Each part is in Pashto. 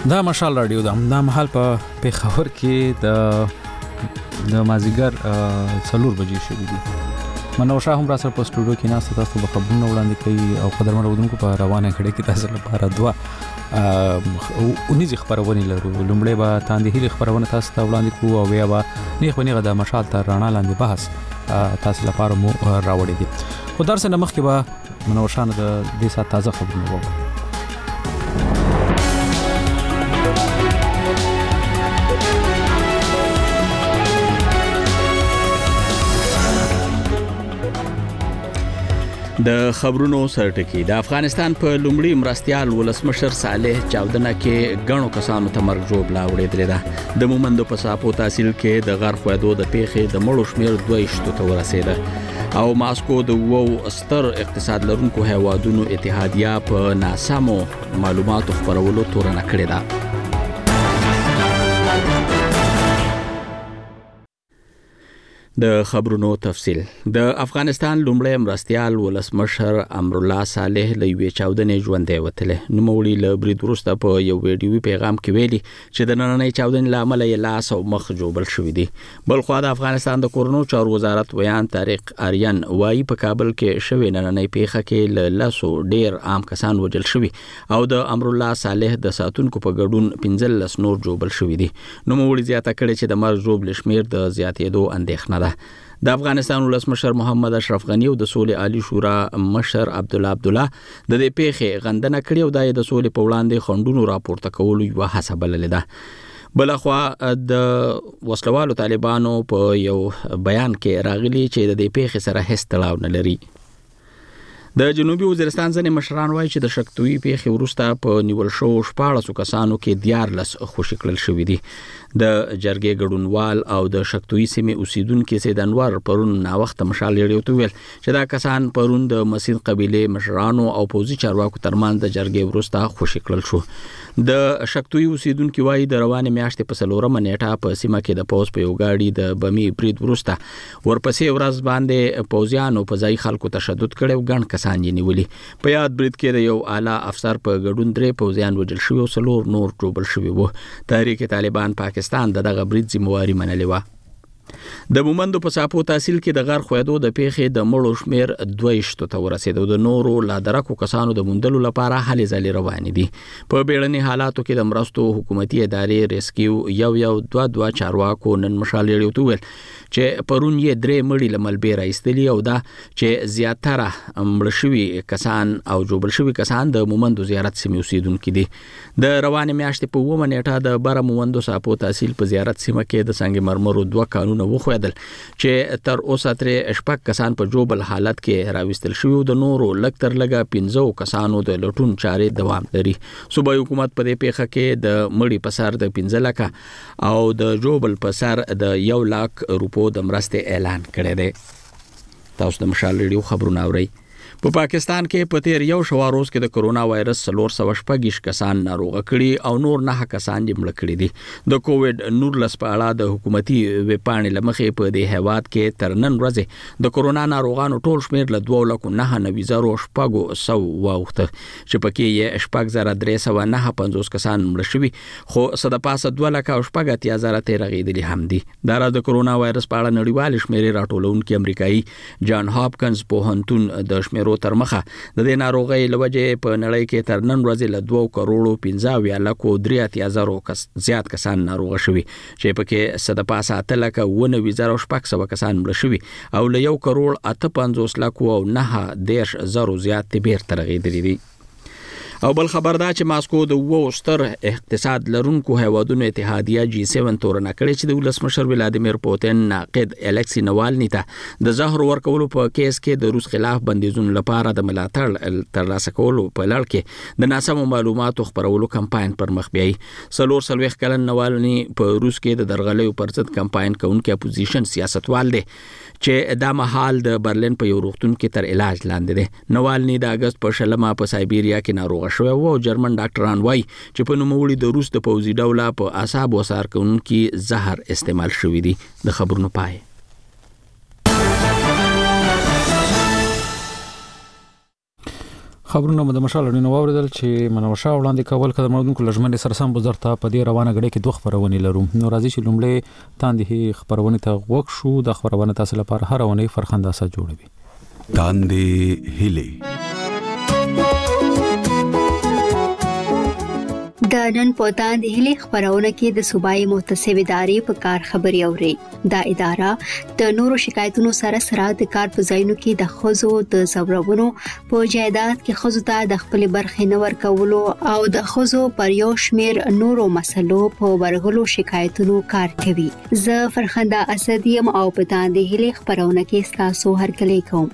دا مشال رادیو دا محل په پیښور کې د مازیګر 4 بجې شوې دي. منو شاه هم را سره په سټوډیو کې ناست تاسو به خبرونه وړاندې کوي او قدرمن اودونکو په روانه کړي کې تاسو لپاره دوا اونیز خبرونه لرو. لومړی به تاندې هلي خبرونه تاسو ته وړاندې کوو او بیا به نیغ ونیغه د مشال تر رڼا لاندې بحث تاسو لپاره مو راوړی دي. خو درس نه مخکې به منو شاه د دې سات تازه خبرونه وو. د خبرونو سرټکی د افغانستان په لومړي مرستيال ولسمشر صالح چاودنه کې غنو کسانو ته مرګ جوړ لاوړې ده. د مومندو په صاحب تحصیل کې د غر خوادو د پیخې د مړو شمیر 2 ته ورسېده او ماسکو د وو ستر اقتصاد لرونکو هیوادونو اتحادیه په ناسمو معلوماتو خبرولو تورنه کړې ده. د خبرونو تفصیل. د افغانستان لومړی مرستيال ولسمشر امرالله صالح لوي چاودنې ژوندې وتله. نوموړي له برید وروسته په یو ویډیوي پیغام کې ویلي چې د نننۍ چاودنې لامل یې لاس او مخ جوړل شوې دي. بل خو د افغانستان د کورونو چارو وزارت ویان طارق آریان وايي په کابل کې شوې نننۍ پیښه کې له لاسو ډیر عام کسان وژل شوي او د امرالله صالح د ساتونکو په ګډون 15 نور جوړل شوي دي. نوموړي زیاته کړې چې د مرګ جوړل شمیر د زیاتېدو اندېښنه ده. د افغانستان ولسمشر محمد اشرف غنی او د سولې عالی شورا مشر عبدالله د دې پیښې غندنه کړې او د سولې په وړاندې خندونو راپورته کولو یو هڅه بللې ده. بلخوا د وسلوالو طالبانو په یو بیان کې راغلي چې د دې پیښې سره هیڅ تړاو نه لري. د جنوبي وزیرستان ځنې مشران وایي چې د شکتوي پیښې وروسته په نیول شو 14 کسانو کې 14 خوشي کړل شوي دي. د جرګې ګډونوال او د شکتوي سیمې اوسیدونکو سید انور پرون نا وخت مشال لري او ویل چې دا کسان پرون د مسید قبيله مشرانو او پوزي چارواکو ترمن د جرګې وروسته خوشي کړل شو. د شکتوي اوسیدونکو وایي د روانې میاشتې په 4 نیټه په سیمه کې د پوز په یو گاډي د بمی برید وروسته ورپسې ورځ باندې پوزیانو په ځای خلکو تشدد کړي او ګڼ کسان یې نیولي. په یاد برید کې د یو اعلی افسر په ګډون 3 پوزیان وژل شوي او 4 نور جوړل شوي وو. تحریک طالبان پاکستان دغه برید ذمہواری منلې و. د مومندو په صاحب تحصیل کې د غر خوادو د پیښې د مړو شمیر 2 ته ورسېد او د نورو لادرکو کسانو د موندلو لپاره هلې ځلې روانې دي. په بیړني حالاتو کې د مرستو حکومتي ادارې ریسکیو 2 چارواکو نن مشال لري او ویل چې پرون یې 3 مړي لملبې راایستلي او دا چې زیاتره مړ شوي کسان او جوړل شوي کسان د مومندو زیارت سیمې اوسیدونکو دي. د روانې میاشتې په 1 نیټه د بر مومندو صاحب تحصیل په زیارت سیمه کې د سنگ مرمرو 2 قانون وخویدل چې تر اوسه تر شپږ کسان په جوبل حالت کې راوستل شوی او د نورو لکتر لګه 15 کسانو د لټون چارې دوام لري. صوبایي حکومت په دې پیښه کې د مړي په سر د 15 لکه او د جوبل په سر د 1 لک روپو د مرستې اعلان کړی دی. تاسو د مشال ریډیو خبرونه اورئ. په پاکستان کې په تیر یو شواروز کې د کرونا وایرس 316 کسان ناروغه کړي او نور 9 کسان یې مړ کړي دي. د کووډ 19 په اړه د حکومتي ویبپاڼې لمخې په دې هیواد کې تر نن ورځې د کرونا ناروغانو ټول شمیر له 2,99,700 واوښته چې پکې یې 8,359 کسان مړ شوي خو صد پاسه 2,08,000 ته رغیدلي هم دي. دا د کرونا وایرس په اړه نړیوال شمیرې راټولونکي امریکایي جان هاپکنز پوهنتون د شمیرو تر مخه د دې ناروغۍ لوجه په نړۍ کې تر نن ورځې له 2,15,00,000 زیات کسان ناروغه شوي چې پکې صد پاسه 8,19,600 کسان مړ شوي او له 1,58,910,000 زیات تبیر ترغیدلي دي. او بل خبر دا چې ماسکو د وو ستر اقتصاد لرونکو هیوادونو اتحادیه G7 تورنه کړې چې د ولسمشر ولادیمیر پوتین ناقد الکسی نوالنی ته د زهر ورکولو په کیس کې د روس خلاف بندیزونو لپاره د ملاتړ ترلاسه کولو په لړ کې د ناسمو معلوماتو خپرولو کمپاین پر مخ بیاي. 40 کلن نوالنی په روس کې د درغلیو پر ضد کمپاین کوونکی اپوزیشن سیاستوال دی چې دا مهال د برلین په یو روغتون کې تر علاج لاندې دی. نوالنی د اگست په شلمه په سایبیریا کې ناروغ شوی او جرمن ډاکټران وایي چې په نوموړي د روس د پوځي ډوله په اعصاب وسار کوونکي زهر استعمال شوی دی. د خبرونو پای. خبرونه د مشال نو اوریدل چې منوشه وړاندې کول کده موږ کله ژمنې سرسم بزرته په دې روانه غړي کې دوه خبرونه لرو نو راځي چې لومړی تاندې خبرونه ته وښ شو د خبرونه تاسو لپاره هر ونه فرخنداسه جوړوي تاندې هلي د نن په تاندې هلي خبرونه کې د صوبایي محتسب ادارې په کار خبري اوري دا اداره د نورو شکایتونو سره سره د کار په ځایونو کې د خزو د زورونو په جایداد کې خزو ته د خپل برخې نه ورکولو او د خزو پر یو شمیر نورو مسلو په ورغلو شکایتونو کار کوي زه فرخنده اسدیم او په تاندې هلي خبرونه کې تاسو هرکلی کوم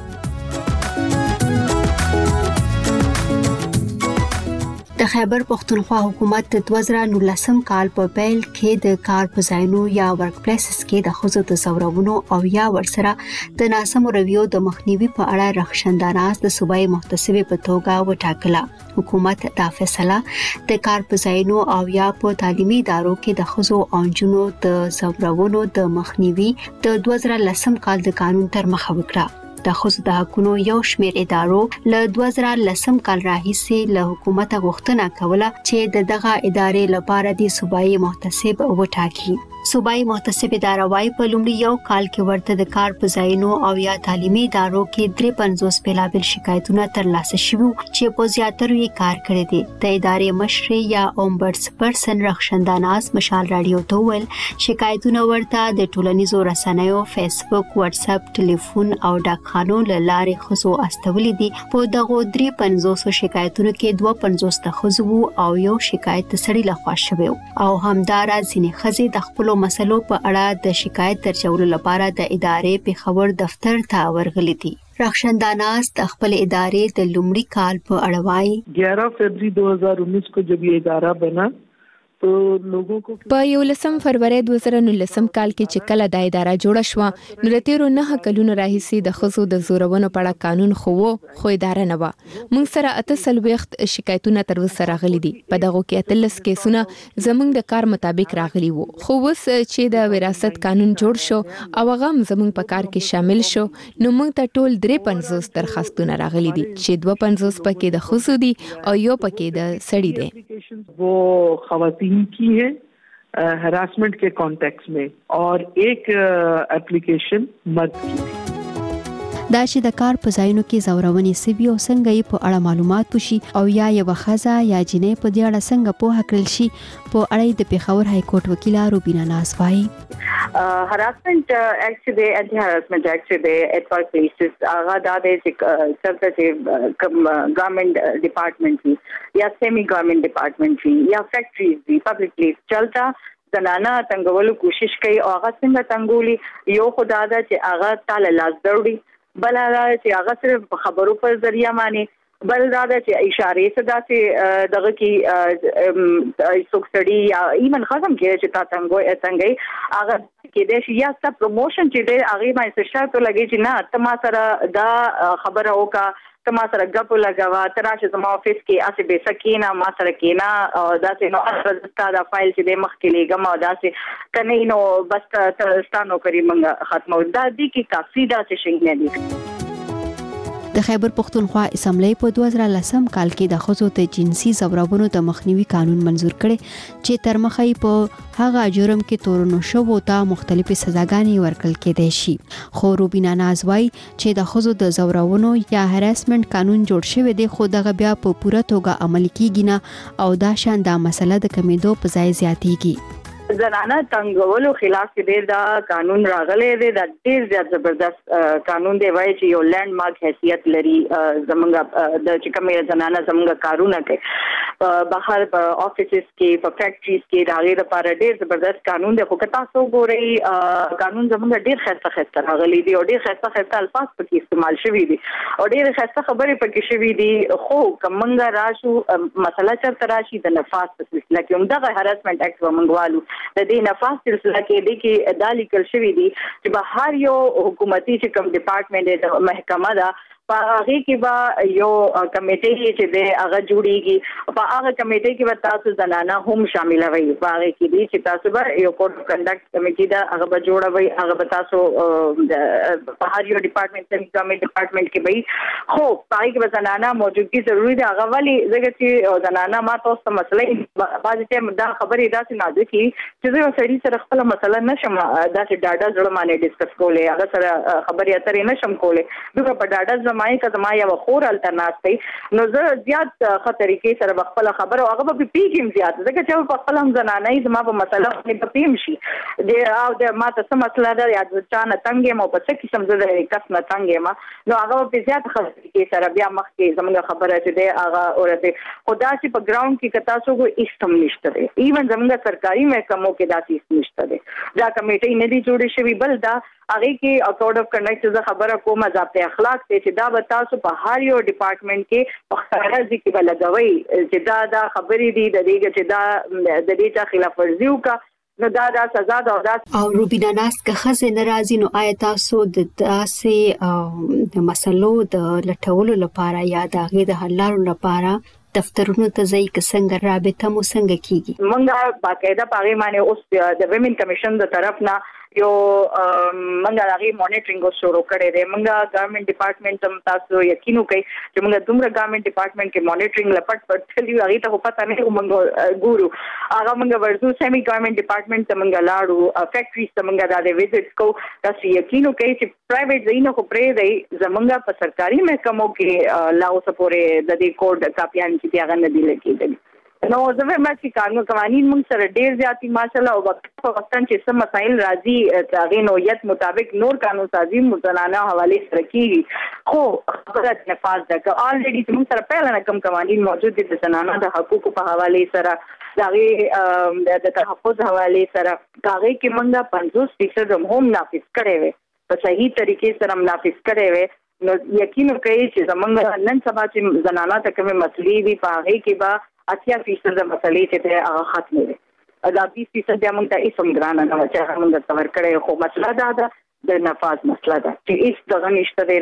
د خیبر پختونخوا حکومت د 2019 کال په پیل کې د کار په ځایونو یا ورک پلیسز کې د خزو د زورونو او یا ورسره د ناسمو رویو د مخنیوي په اړه رخصنداناز د صوبایي محتسب په توګه وټاکله حکومت دا فیصله د کار په ځایونو او یا په تعلیمي ادارو کې د خزو او نجونو د زورونو د مخنیوي د 2019 کال د قانون تر مخه وکړه د خصوصي د حقونو یو شمېر ادارو له 2010 کال راهیسې له حکومت غوښتنه کوله چې دغه ادارې لپاره د صوبایي محتسب وټاکي صوبایي محتسب اداره وايي په لومړي یو کال کې ورته د کار په ځایونو او یا تعلیمي ادارو کې 53 بېلابېل شکایتونه ترلاسه شوي چې په زیاترو یې کار کړی دی د ادارې مشر یا اومبډس پرسن رخصنداناز مشال رادیو ته ویل شکایتونه ورته د ټولنیزو رسنیو فیسبوک واتس اپ ټلیفون او ډاکخانو له لارې خصو استولې دي په دغه 53 شکایتونو کې 52 د خزو او یو شکایت سړي لخوا شوی او همدارا ځینې خزې د خپل مسلو په اړه د شکایت درجولو لپاره د ادارې په خبر دفتر ته ورغلي دي رخصنداناز د خپل ادارې د لومړي کال په اړه وایي 11 फरवरी 2019 को जब ये इदारा बना तो लोगों को په 11 فروری 2019 کال کې چې کله د اداره جوړه شو نو رتیرو نه کلونو راهیسې د خزو د زورونو په اړه قانون خو اداره نه و موږ سره 8 وخت شکایتونه تر وسه راغلي دي په دغه کې 13 کیسونه زموږ د کار مطابق راغلي وو خو وس چې د وراثت قانون جوړ شو او هغه زموږ په کار کې شامل شو نو موږ ته ټول 53 درخواستونه راغلي دي چې 52 پکې د خزو دي او یو پکې د سړي دي वो खवातीन की है हरासमेंट के कॉन्टेक्स्ट में और एक एप्लीकेशन मर्द की دا چې د کار په ځایونو کې زورونې سوي او څنګه یې په اړه معلومات وشي او یا یو خزه یا جنې په دې اړه څنګه په حق کړل شي په اړه د پیښور های کورټ وکیل روبینا ناز وايي harassment actually anti-harassment actually at workplaces هغه د government department یا semi government department یا factories publicly چلتا زنانا تنګولو کوشش کوي او هغه څنګه تنګولي یو خدای دا چې هغه تعالی لاس ضروري بل دا چې هغه صرف خبرو پر ذریعہ باندې بل دا چې اشاره صدا چې دغه کې سوکسړي یا ایمن ختم کې چې تا څنګه هغه کې د یا ست پروموشن چې د هغه باندې شرط لګي چې نه تما سره دا خبره وکا تما سره غپ لګوا تراشه زما افیس کې اسه به سکینا ما سره کینا او دا چې نو استا دا فایل چې د مخ کې لګم او دا چې کني نو بس ستانو کری منګه ختمو دا دي کې کافي دا چې شي نه دي د خیبر پختونخوا اسمبلی په 2010 کال کې د خزو ته جنسي زورونو د مخنیوي قانون منزور کړي چې تر مخه په هغه جرم کې تورنو شوو ته مختلفې سزاګانې ورکړل کېدې شي خو روبینا ناز وايي چې د خزو د زورونو یا هراسمنت قانون جوړ شوی دی خو دغه بیا په پوره توګه عمل کیږي نه او دا شان د مسله د کمیدو په ځای زیاتېږي زنانه تنګولو خلاف دې دا قانون راغلی دی دا ډیر زیات زبردست قانون دی وایي چې یو لینډ مارک حیثیت لري زمونږ د چې کومه زنانه زمونږ کارونه کوي بهر په افیسز کې په فیکټریز کې دا غیر لپاره ډیر زبردست قانون دی خو که تاسو ګورئ قانون زمونږ ډیر خسته راغلی دی او ډیر خسته الفاظ پکې استعمال شوي دي او ډیر خسته خبرې پکې شوي دي خو کومنګ راشو مسله چرته راشي د نفاذ په سلسله کې همدغه هراسمنت اکټ ومنګوالو د دې نفاذ سلسله کې د دالی کل شوی دي چې به هر یو حکومتي چې کوم ډپارټمنټ د محکمه دا هغه کې به یو کمیټه چې د هغه جوړیږي په هغه کمیټه کې به تاسو زنانه هم شامل وي هغه کې دي چې تاسو به یو کوډ اف کنډکټ کمیټه دا هغه به جوړوي هغه به تاسو په هر یو ډپارټمنټ کې به خو پای کې به زنانه موجودګي ضروری ده هغه ولی زګر چې زنانه ما تاسو ته مسله بعض ټیم دا خبرې داسې نه ده چې زه سړي سره خپل مسله نشم داسې ډاډه زړه باندې ډیسکس کولای هغه سره خبرې اترې نشم کولای دغه په ډاډه زمای کزما یا خور الټرناتیو نو زه زیات خطرې کې سره خپل خبر او هغه به پیګم زیات زګر چې په خپل هم زنانه زما په مسله باندې پیم شي د ما ته سم مسله ده یا ځان تنګې مو په څه قسم زه کس نه تنګې ما نو هغه په زیات خطرې کې سره بیا مخکې زموږ خبره چې ده هغه اورته خدا چې په ګراوند کې کتا سو کو استم نشته ده ایون زموږ سرکاري محکمو کې داسې نشته ده دا کمیټه نه دي جوړې شوی بل دا هغه کې کوډ اف کنډکټ څخه خبره کوم ضابطه اخلاق ته چې دا به تاسو په هر یو ډپارټمنټ کې په خبره ځکه بلګوي چې دا خبرې دي د دې چې دا د دې څخه خلاف ورزي وکړه نو دا سزا ده او روبینا ناس که خزه ناراضي نو آیا تاسو د تاسې د مسلو د لټولو لپاره یا د هغې د حل لارو لپاره دفترونو ته ځئ که څنګه رابطه مو څنګه کیږي موږ باقاعده په هغې باندې اوس د ویمن کمیشن د طرف نه یو موږ هغې مانیټرینګ شروع کړی دی موږ ګورنمنټ ډپارټمنټ هم تاسو یقین وکړئ چې موږ دومره ګورنمنټ ډپارټمنټ کې مانیټرینګ لپټ پټ تللي هغې ته خو پته نه وي موږ ګورو هغه موږ ورځو سیمي ګورنمنټ ډپارټمنټ ته موږ لاړو فیکټریز ته موږ دا د ویزټس کو تاسو یقین وکړئ چې پرایویټ ځایونه خو پرېږدئ زموږ په سرکاري محکمو کې لا اوسه پورې د دې کوډ کاپیان چې دي هغه نه دي لګېدلي نو زه وایم چې قوانین موږ سره ډېر زیات دي ماشاءالله او په وختن چې سم مسایل راځي هغې نوعیت مطابق نور قانون سازي زنانه حوالې سره کېږي خو خبره نفاذ ده که آلریډي چې موږ سره پهله نه کوم قوانین موجود دي د زنانه د حقوقو په حوالې سره د هغې د تحفظ حوالې سره هغې کې موږ 50% هم نافذ کړی وی په صحیح طریقې سره هم نافذ کړی وی نو یقین وکړئ چې زموږ نن سبا چې زنانه ته کومې مسلې دي په هغې کې به 80% د مسلې چې ته هغه ختمې وي دا 20% بیا موږ ته هېڅ هم ګرانه نه وه چې هغه موږ ته ورکړی خو مسله دا ده د نفاذ مسله ده چې هېڅ دغه نشته دی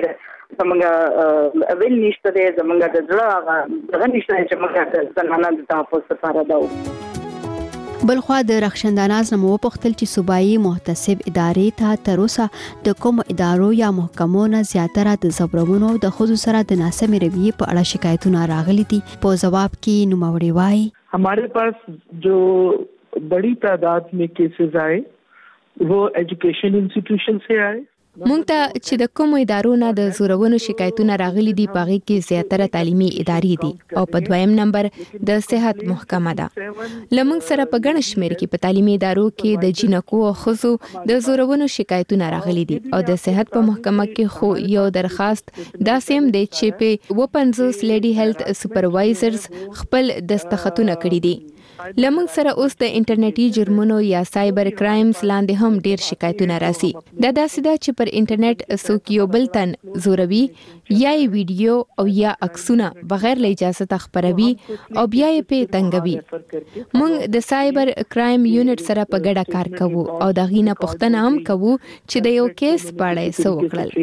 زموږ ویل نشته دی زموږ د زړه هغه دغه نشته دی چې موږ د زنانه د تحفظ لپاره دا وکړو بلخوا د رخشنداناز نه مو وپوښتل چې صوبایي محتسب ادارې ته تر اوسه د کوم ادارو یا محکمو نه زیاتره د ځورونو د ښځو سره د ناسمې رویې په اړه شکایتونه راغلي دي په ځواب کې نوموړې وایي हमारे पास जो बड़ी तादाद में केसेस आए वो एजुकेशन इंस्टीट्यूशन से आए مونږ ته چې د کوم ادارو نه د زورونو شکایتونه راغلي دي پاغي کې زیاتره تعلیمي ادارې دي او په دویم نمبر د صحت محکمه ده لمونږ سره په ګڼ شمېر کې په تعلیمي ادارو کې د جنکو او ښځو د زورونو شکایتونه راغلي دي او د صحت په محکمه کې خو یو درخواست داسې هم دی چې په 50 لیډي هیلث سپروایزرز خپل دستخطونه کړي دي لمونږ سره اوس د انټرنیټي جرمونو یا سایبر کرایمز لاندې هم ډیر شکایتونه راځي دا داسې ده چې پر انټرنیټ څوک یو بل تن زوروي یا ویډیو او یا عکسونه بغیر له اجازه خپروي او بیا یې په تنګوي موږ د سایبر کرایم یونټ سره په ګډه کار کوو او دا غینه پښتنه هم کوو چې د یو کیس په اړه څه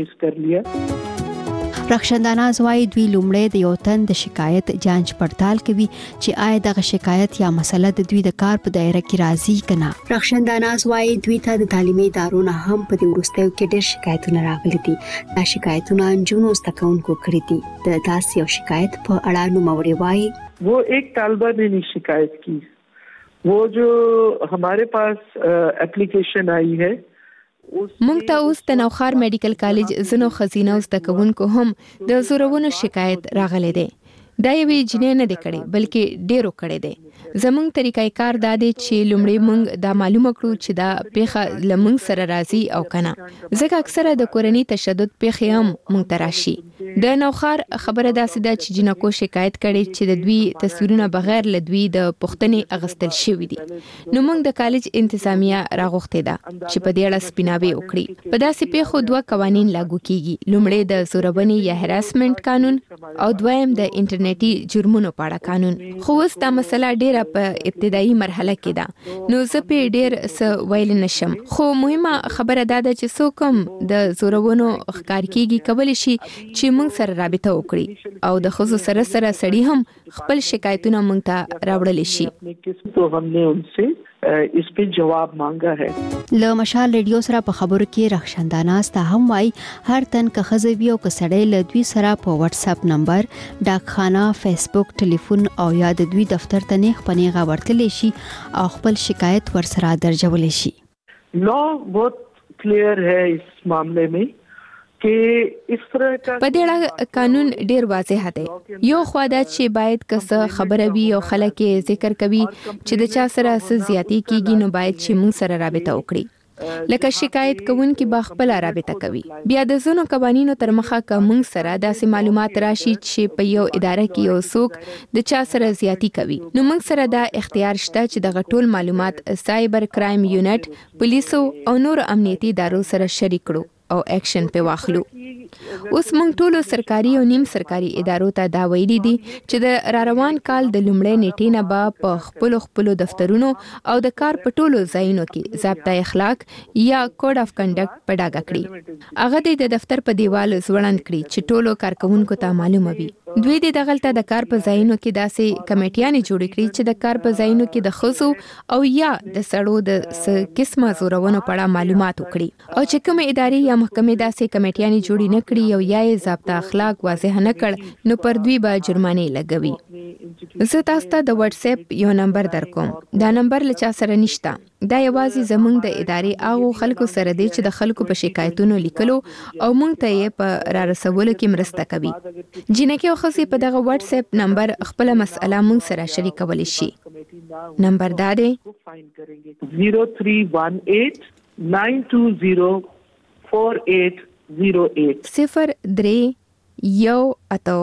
وکړل رخشنداناز وايي دوی لومړی د یو تن د شکایت جانچ پړتال کوي چې آیا دغه شکایت یا مسله د دوی د کار په دایره کې راځي کنه رخشنداناز وايي دوی ته د تعلیمي ادارو نه هم په دې وروستیو کې ډېر شکایتونه راغلي دي دا شکایتونه نجونو زدهکوونکو کړي دي د داسې یو شکایت په اړه نوموړې وايي वो एक طالبہ ने नहीं शिकायत की वो जो हमारे पास एप्लीकेशन आई है مونږ ته اوس د نوخار میډیکل کالج زنو خزینه زده کوونکو هم د زورونو شکایت راغلی دی دا یوې جنې نه دی کړی بلکې ډیرو کړی دی زمونږ طریقې کار دا دی چې لومړی مونږ دا معلومه کړو چې دا پیښه لمونږ سره راځي او کنه ځکه اکثره د کورنۍ تشدد پیښې هم مونږ ته راشي د نوخار خبره داسې ده چې جنکو شکایت کړي چې د دوی تصویرونه بغیر له دوی د پښتنې اغستل شوي دي نو مونږ د کالج انتظامیه راغوښتې ده چې په دې اړه سپیناوی وکړي په داسې پیښو دوه قوانین لاګو کیږي لومړی د زورونې یا هراسمنټ قانون او دویم د انټرنیټ انټرنیټي جرمونو په اړه قانون. خو اوس دا مسله ډیره په ابتدایي مرحله کې ده، نو زه په ډیر څه ویل نشم. خو مهمه خبره دا ده چې څوک د زورونو ښکار کیږي کولی شي چې موږ سره رابطه وکړي او د خصوص سره سړي هم خپل شکایتونه موږ ته راوړل شي. तो हमने उनसे इस पे जवाब मांगा है. له مشال ریډیو سره په خبرو کې رخصندانه ستا هم وای هر تن که خزوی او که سړی له دوی سره په واتس اپ نمبر، ډاکخانه، فیسبوک، ټلیفون او یا د دوی دفتر ته نه خپنیغه ورتلی شي او خپل شکایت ورسره درجول شي. लॉ बहुत क्लियर है इस मामले में په دې اړه قانون ډیر واضح دی. یو خوا دا چې باید که خبره وي او خلک ذکر کوي چې د چا سره څه زیاتی کیږي نو باید چې موږ سره رابطه وکړي. لکه شکایت کوونکي با خپل رابطه کوي. بیا د زونو قوانینو تر مخه که موږ سره داسې معلومات راشي چې په یو اداره کې یو څوک د چا سره زیاتی کوي نو موږ سره دا اختیار شته چې د غټول معلومات سایبر کرایم یونټ، پولیسو او نور امنیتي ادارو سره شریک کړو او اکشن په واخلو. اوس موږ ټولو سرکاري او نیم سرکاري ادارو ته دا ویلي دي چې د راروان کال د لومړۍ نیټې نه به په خپلو دفترونو او د کار په ټولو ځایونو کې ضابطه اخلاق یا کوډ اف کنډکټ په ډاګه کړي. هغه د دفتر په دیوال ځوړند کړي چې ټولو کارکونکو ته معلومه وي. دوی د دغلطه د کار په ځایونو کې داسې کمیټیانې جوړې کړي چې د کار په ځایونو کې د خزو او یا د سړو د قسمه زورونو په اړه معلومات وکړي او چې کومه ادارې یا محکمې داسې کمیټیانې جوړې نه کړي او یا یې ضابطه اخلاق واضح نه کړ نو پر دوی به جرمانه لګوي. زه تاسو ته د واتس اپ یو نمبر درکوم. دا نمبر لچا سره نشته. دا یوازې زموږ د ادارې هغه خلکو سره دی چې د خلکو په شکایتونو لیکلو او موږ ته یې په را رسولو کې مرسته کوي. جنکه او خصي په دغه واتس اپ نمبر خپل مسله موږ سره شریکولی شي. نمبر دا دی 0318 920 4808 03 یو اتو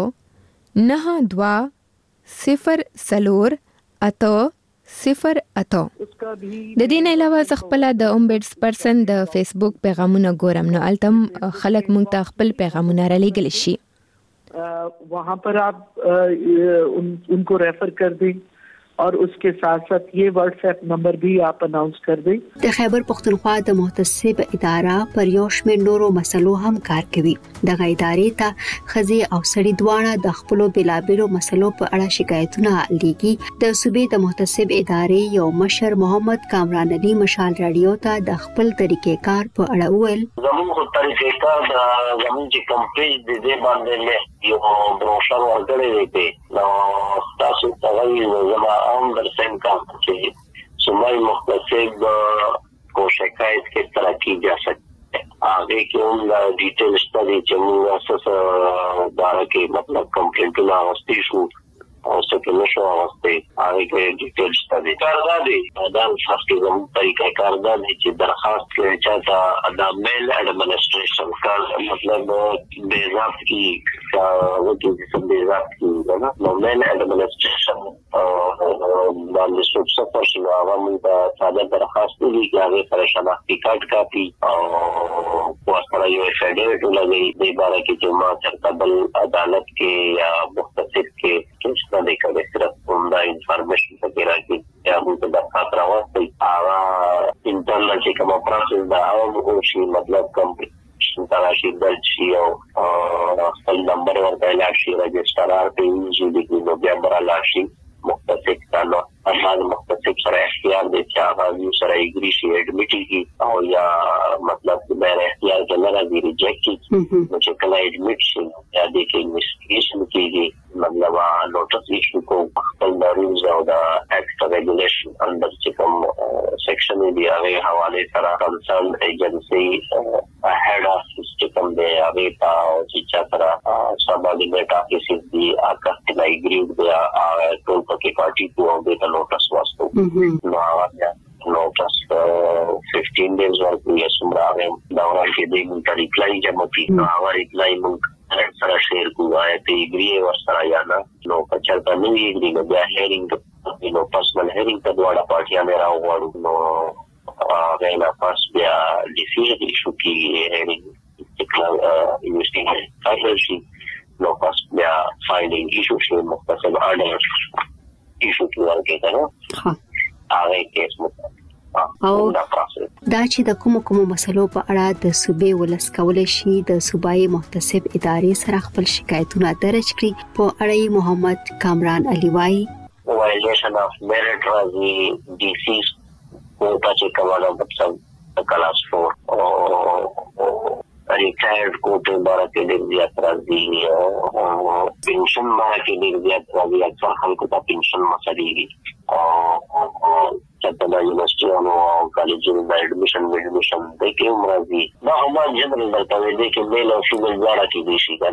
92 0 سلور اتو 0 اتو. د دې نه علاوه زه خپل د اومبډس پرسن د فیسبوک پیغامونه ګورم نو التم خلک مونږ ته خپل پیغامونه را لېږلی شي. वहाँ पर आप उनको रेफर कर दें और उसके साथ साथ ये व्हाट्सएप नंबर भी आप अनाउंस कर दें. د خیبر پختونخوا د محتسب اداره پر یو شمېر نورو مسلو هم کار کوي. دغه ادارې ته خزي او سړي دواړه د خپل بلابلو مسلو په اړه شکایتونه لیږي. د صوبې د محتسب ادارې یو مشر محمد کامران علي مشال رادیو ته د خپل طریقې کار په اړه وویل. زموږ طریقې کار د زموږ چې کمپلیټ د دې باندې یو بروشر ورکړی دی نو تاسو ته زما هم در سین کام چې صوبائی محتسب کو شکایت کس طرح کی جا سکتے ہیں. آگے کی ان ڈیٹیل اسٹڈی چمونگا سس دارا کے مطلب کمپلینٹنا آستی شو اور سکنشو آستی آگے کے ڈیٹیل اسٹڈی کاردادی ادام ساس کے زمین طریقہ کاردادی چی درخواست کے چاہتا ادام میل ایڈمنسٹریشن کا مطلب بیزات کی وہ کی جسم بیزات کی نا میل ایڈمنسٹریشن باندې څوک سفر شي هغه موږ ته ساده درخواست وکړي چې هغه سره شناختی کارت کاپي او سره یو فیډریټ ولګي د باره کې چې ما چرته بل عدالت کې یا محتسب کې څه نه کوي صرف دا انفارمیشن وغیرہ کې یا موږ د خاطر راوستي هغه انټرنل چې کوم پروسس دا او شي مطلب کمپلیټ تراشي بلشي او خپل نمبر ورته لاشي رجستر ار پی جی ډي کې نو بیا برالاشي مختلف کانو احاد مختلف سره اختیار دي چې هغه یو سره ایګری شي اډمیټ کی او یا مطلب چې مې اختیار کنه راځي ریجیکټ کی چې کله اډمیټ شي یا د کې انویسټیګیشن کیږي مطلب نوټس ایشو کو خپل رولز او دا ایکټ ریګولیشن اندر چې کوم سیکشن دی هغه حواله سره کنسرن ایجنسی هډ اف سیستم دی هغه تا چې چا سره سبارډینیټ افیسز دی اکټ ایګری دی ټول پکې پارټي کو او د نوټس واسطو نو هغه نوټس 15 days ورکوي سمراغه دا ورکه دی موږ ریپلای جمع کړو نو هغه ریپلای موږ سره شیر کوو ته ایګری ورسره یا نو په چلته نو ایګری نو بیا هیرینګ نو پرسنل هیرینګ ته دواړه پارټیان راوړو نو غینا پاس بیا ډیسیژن ایشو کیږي هیرینګ انویسټیګیشن کارل شي نو پس بیا فایلینګ ایشو شي مختصر آرډر ایشو کیږي کنه ها هغه کیس مو او دا چې د کوم مسلو په اړه د صوبې ولس کولای شي د صوبایي محتسب ادارې سره خپل شکایتونه درج کړي په اړه محمد کامران علي وايي وایلیشن اف میریټ راځي ډي سي کوټا چې کومه مطلب کلاس 4 او ریټایرډ کوټه بارا کې ډېر زیات راځي پنشن بارا کې ډېر زیات راځي اکثر خلکو ته پنشن مسلې دي او چاته د یونیورسيټي او کالجونو د اډمیشن د کوم راځي دا هم جنرال درته وي چې میل او فیمیل دواړه کې دي شي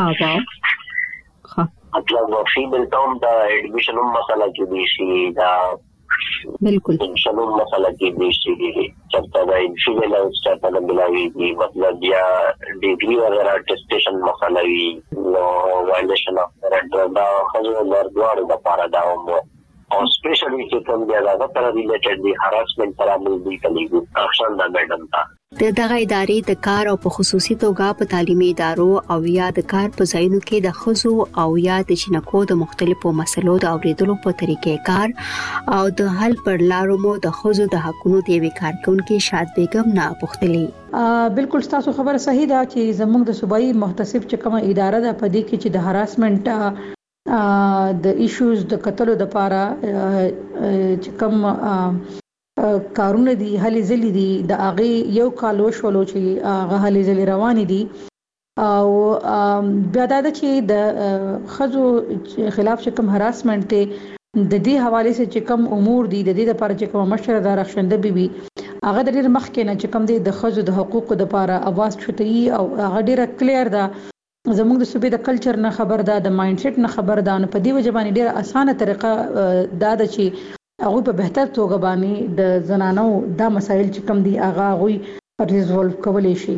ها مطلب فیمیل ټاون د اډمیشن مسله کې دي شي دا بالکل پنشن مسله کې دي شي چاته د فیمیل او چاته د بلاوي دي مطلب یا ډیګري وغیرہ ټیسټیشن مسله وي نو وایلیشن اف میریټ دا خو د دواړو لپاره دا او سپیشلی چې کوم دی دا سره ریلیټډ دی هراسمنت سره مل دی کلیګو اکشن دا میډم تا د دغه ادارې د کار او په خصوصي توګه په تعلیمي ادارو او یا د کار په ځایونو کې د خزو او یا د جنکو د مختلفو مسلو د اوریدلو په طریقې کار او د حل پر لارو مو د خزو د حقونو د یوې کارکونکو شاد بیگم نه پوښتلې بالکل تاسو خبره صحیح ده چې زموږ د صوبایي محتسب چې کومه اداره ده په دې کې چې د هراسمنت د ایشوز د قتلو د پاره چې کوم کارونه دي هلي ځلې دي د اغه یو کال وشولو چې هغه هلي ځلې روان دي او بیا دا چې د خزو خلاف چې کوم هراسمنت د دې حواله سره چې کوم امور دي د دې لپاره چې کوم مشره د رخصنده بيبي هغه د ډېر مخکې نه چې کوم د خزو د حقوقو د لپاره اواز چوتي او هغه ډېر کلیر ده زموږ د صوبې د کلچر نه خبر ده د مایند سیټ نه خبر ده نو په دې وجه باندې ډېر اسانه طریقه دا ده چې هغه په بهتر توګه باندې د زنانو دا مسایل چې کم دي هغه غوي ریزولف کولای شي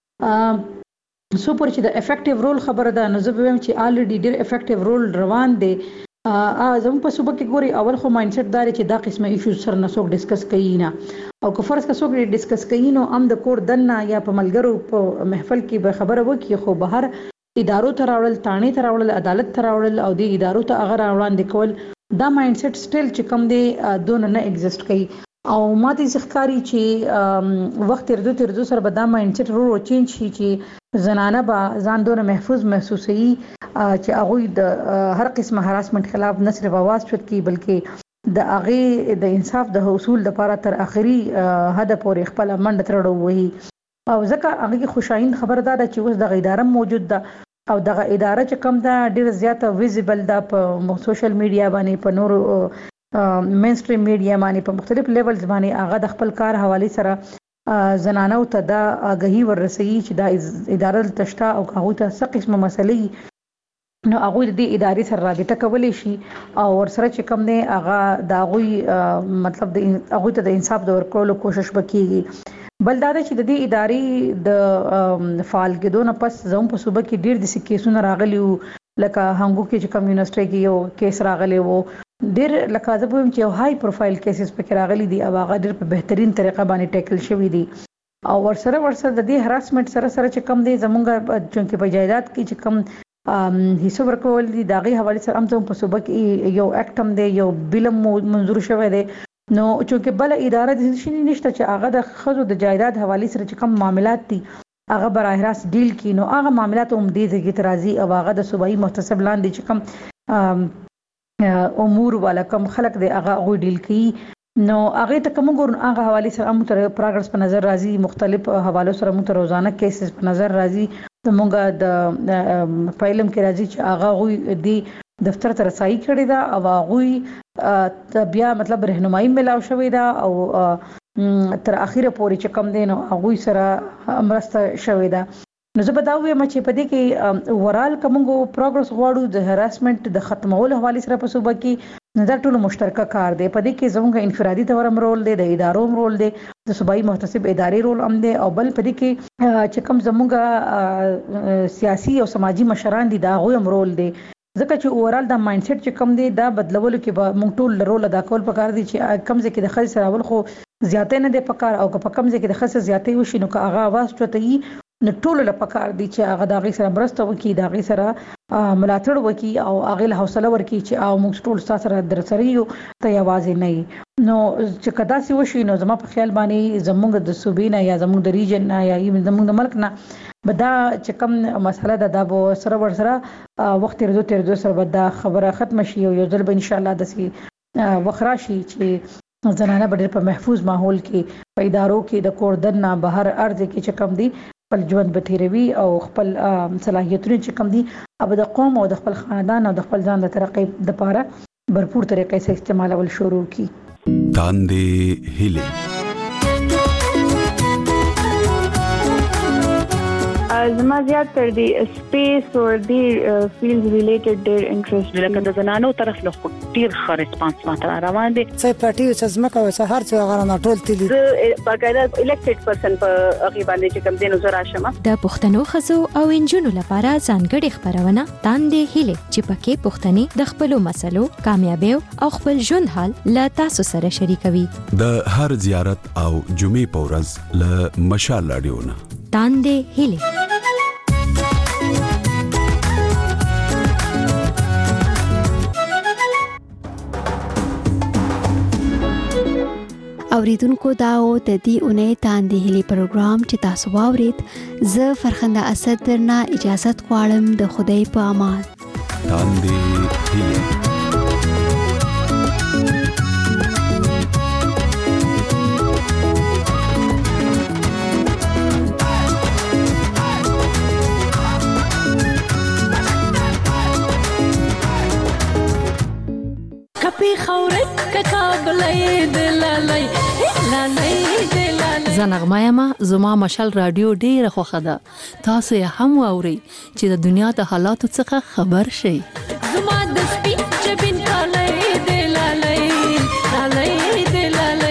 سوپر چې د افیکټیو رول خبره ده نو زه وایم چې الریډي ډېر افیکټیو رول روان دی زموږ په صوبه کې ګوري اول خو مایند سیټ دار چې دا قسمه ایشوز سره نه څوک ډیسکس کوي نه او که فرض کا څوک ډیسکس کوي نو ام د کور دنه یا په ملګرو په محفل کې به خبره وکړي خو بهر ادارو ته راوړل تانې ته راوړل عدالت ته راوړل او د ادارو ته هغه راوړاندې کول دا مایند سیټ سټیل چې کوم دی دونه نه ایگزیست کوي او ماته ځخکاری چې وخت تر سره به دا مایند سیټ ورو چینج شي چې زنانه به ځان دونه محفوظ محسوسي چې هغه د هر قسمه هراسمنت خلاف نه صرف आवाज چوت کی بلکې د هغه د انصاف د حصول لپاره تر اخري هدف پورې خپل منډه ترړو وي او ځکه هغه خوشاین خبردار چې اوس د اداره موجود ده او دغه اداره چې کوم ده ډیره زیاته ویزیبل ده په سوشل میډیا باندې په نورو مین سټریم میډیا باندې په مختلف لیولز باندې هغه د خپل کار حواله سره زنانو ته دا آگاهی ورسوي چې دا اداره تشتا او هغه ته څه قسمه مسلې نو هغه د ادارې سره رابطه کولی شي او ورسره چې کوم نه هغه دا غوي مطلب د هغه ته د انصاف د ورکولو کوشش وکړي بل دا چې د دې ادارې د فعال کېدو نه پس زموږ په صوبه کې ډېر د کیسونه راغلي وو لکه هنګو کې چې کوم یونیورسيټي کې یو کیس راغلی وو ډېر لکه زه وایم چې یو های پروفایل کیسز پکې راغلي دي او هغه ډېر په بهترین طریقه باندې ټیکل شوی دي او ورسره د دې هراسمنت سره چې کم دی زمونږ چونکې په جایداد کې چې کم حصہ ورکول دي داغي حواله سره هم په صوبه کې یو اکټ هم دی یو بل منظور شوی دی نو چونکه بل اداره د شي نشته چې هغه د خزو د جایداد حواله سره چې کوم معاملات دي هغه براه راست ډیل کی نو هغه معاملات هم دې ځای کې ترازی او هغه د صوبایي محتسب لاندې چې کوم امور والا کوم خلق دی هغه غو ډیل کی نو هغه ته کوم ګور هغه حواله سره هم تر پروګرس په نظر راځي مختلف حوالو سره مو روزانه کیسز په نظر راځي د مونږه د فایلم کې راځي چې هغه غو دی دفتر ته رسایي کړې ده او هغه بیا مطلب رهنمایي ملاو شوې ده او تر اخیره پورې چې کم دین او هغه سره مرسته شوې ده نو زه به دا وایم چې په دې کې اورال کومو پروګرس غواړو د هراسمنت د ختمولو حواله سره په صوبه کې نظر ټول مشترکه کار دی په دې کې زموږ انفرادي تورم رول دی د ادارو رول دی د صوبایي محتسب ادارې رول هم دی او بل په دې کې چې کوم زموږ سیاسي او سماجی مشران دي دا غویم رول دی ځکه چې اورال دا مایند سیټ چې کم دی دا بدلولو کې به موږ ټول رول ادا کول پکار دي چې کم ځکه د خل سره اول خو زیاتې نه دی پکار او که په کم ځکه د خل سره زیاتې وشي نو که هغه आवाज چوتې نو ټول له پکار دي چې هغه د غي سره مرسته وکړي د غي سره ملاتړ وکړي او هغه له حوصله ورکړي چې او موږ ټول سره درسره یو ته یوازې نه نو چې کدا سی وشي نو زما په خیال باندې زموږ د صوبې نه یا زموږ د ریجن نه یا زموږ د ملک نه بدا چې کوم مسله ده دا به سره ور سره وخت تیر سره به دا خبره ختم شي او یو ځل به ان شاء الله د سي وخراشي چې زنانه به په محفوظ ماحول کې په ادارو کې د کوردن نه بهر ارزه کې چې کم دي خپل ژوند به تیروي او خپل صلاحیتونه چې کم دي اب د قوم او د خپل خاندان او د خپل ځان د ترقۍ لپاره भरपूर طریقې سره استعمالول شروع کی تاندې هیله زما زیات تر دی سپیس او دی فیلډ ریلیټډ ډیر انټرست لکه د زنانو طرف له ډیر ښه ریسپانس ماته روان دي څه پټي چې زمکه او هر څه غره نه ټول تللی باقاعده الیکټډ پرسن په هغه باندې چې کوم دینو زرا شمه د پښتنو خزو او انجونو لپاره ځانګړي خبرونه تاندې هیله چې پکې پښتني د خپل مسلو کامیابی او خپل ژوند حال لا تاسو سره شریکوي د هر زیارت او جمعې په ورځ له مشال رادیو نه تاندې هیله اوریدونکو داو د دې اونۍ تاندې هلي پروګرام چې تاسو واورید زه فرخنده اسد درنه اجازه غواړم د خدای په امان تاندې هلي کپی خورک کابلې دلالای زنغما یما زما مشال رادیو ډیره خوخه ده تاسو یې هم واوري چې د دنیا د حالاتو څخه خبر شئ زما د سپین جبین کالای دلالای کالای دلالای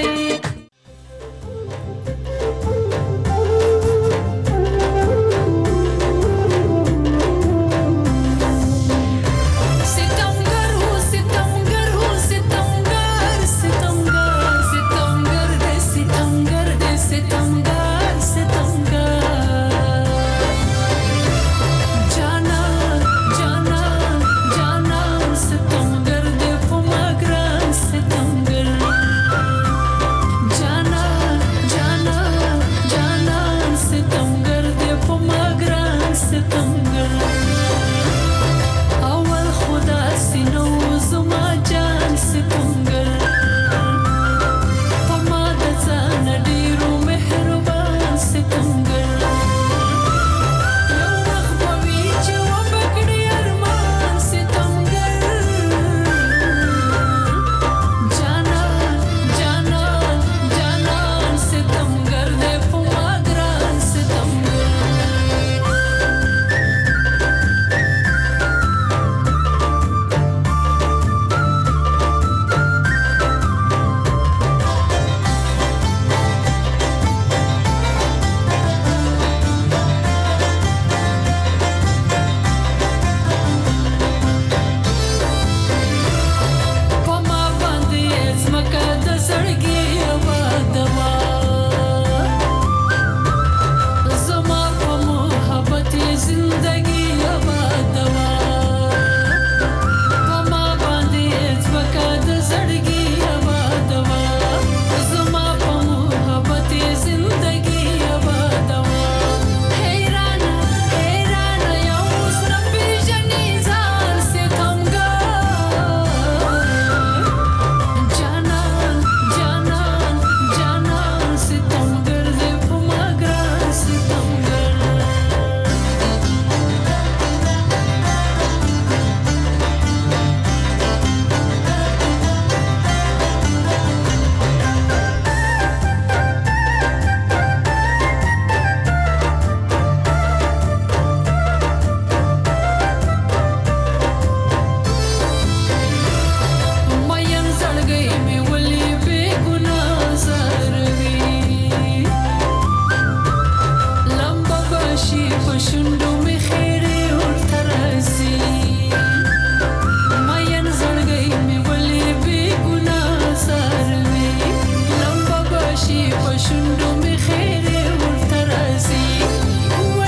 شي په شونډو می خیر ورته راځي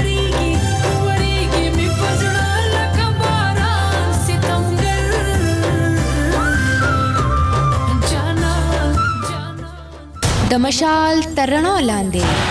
مشال ترڼو لاندې.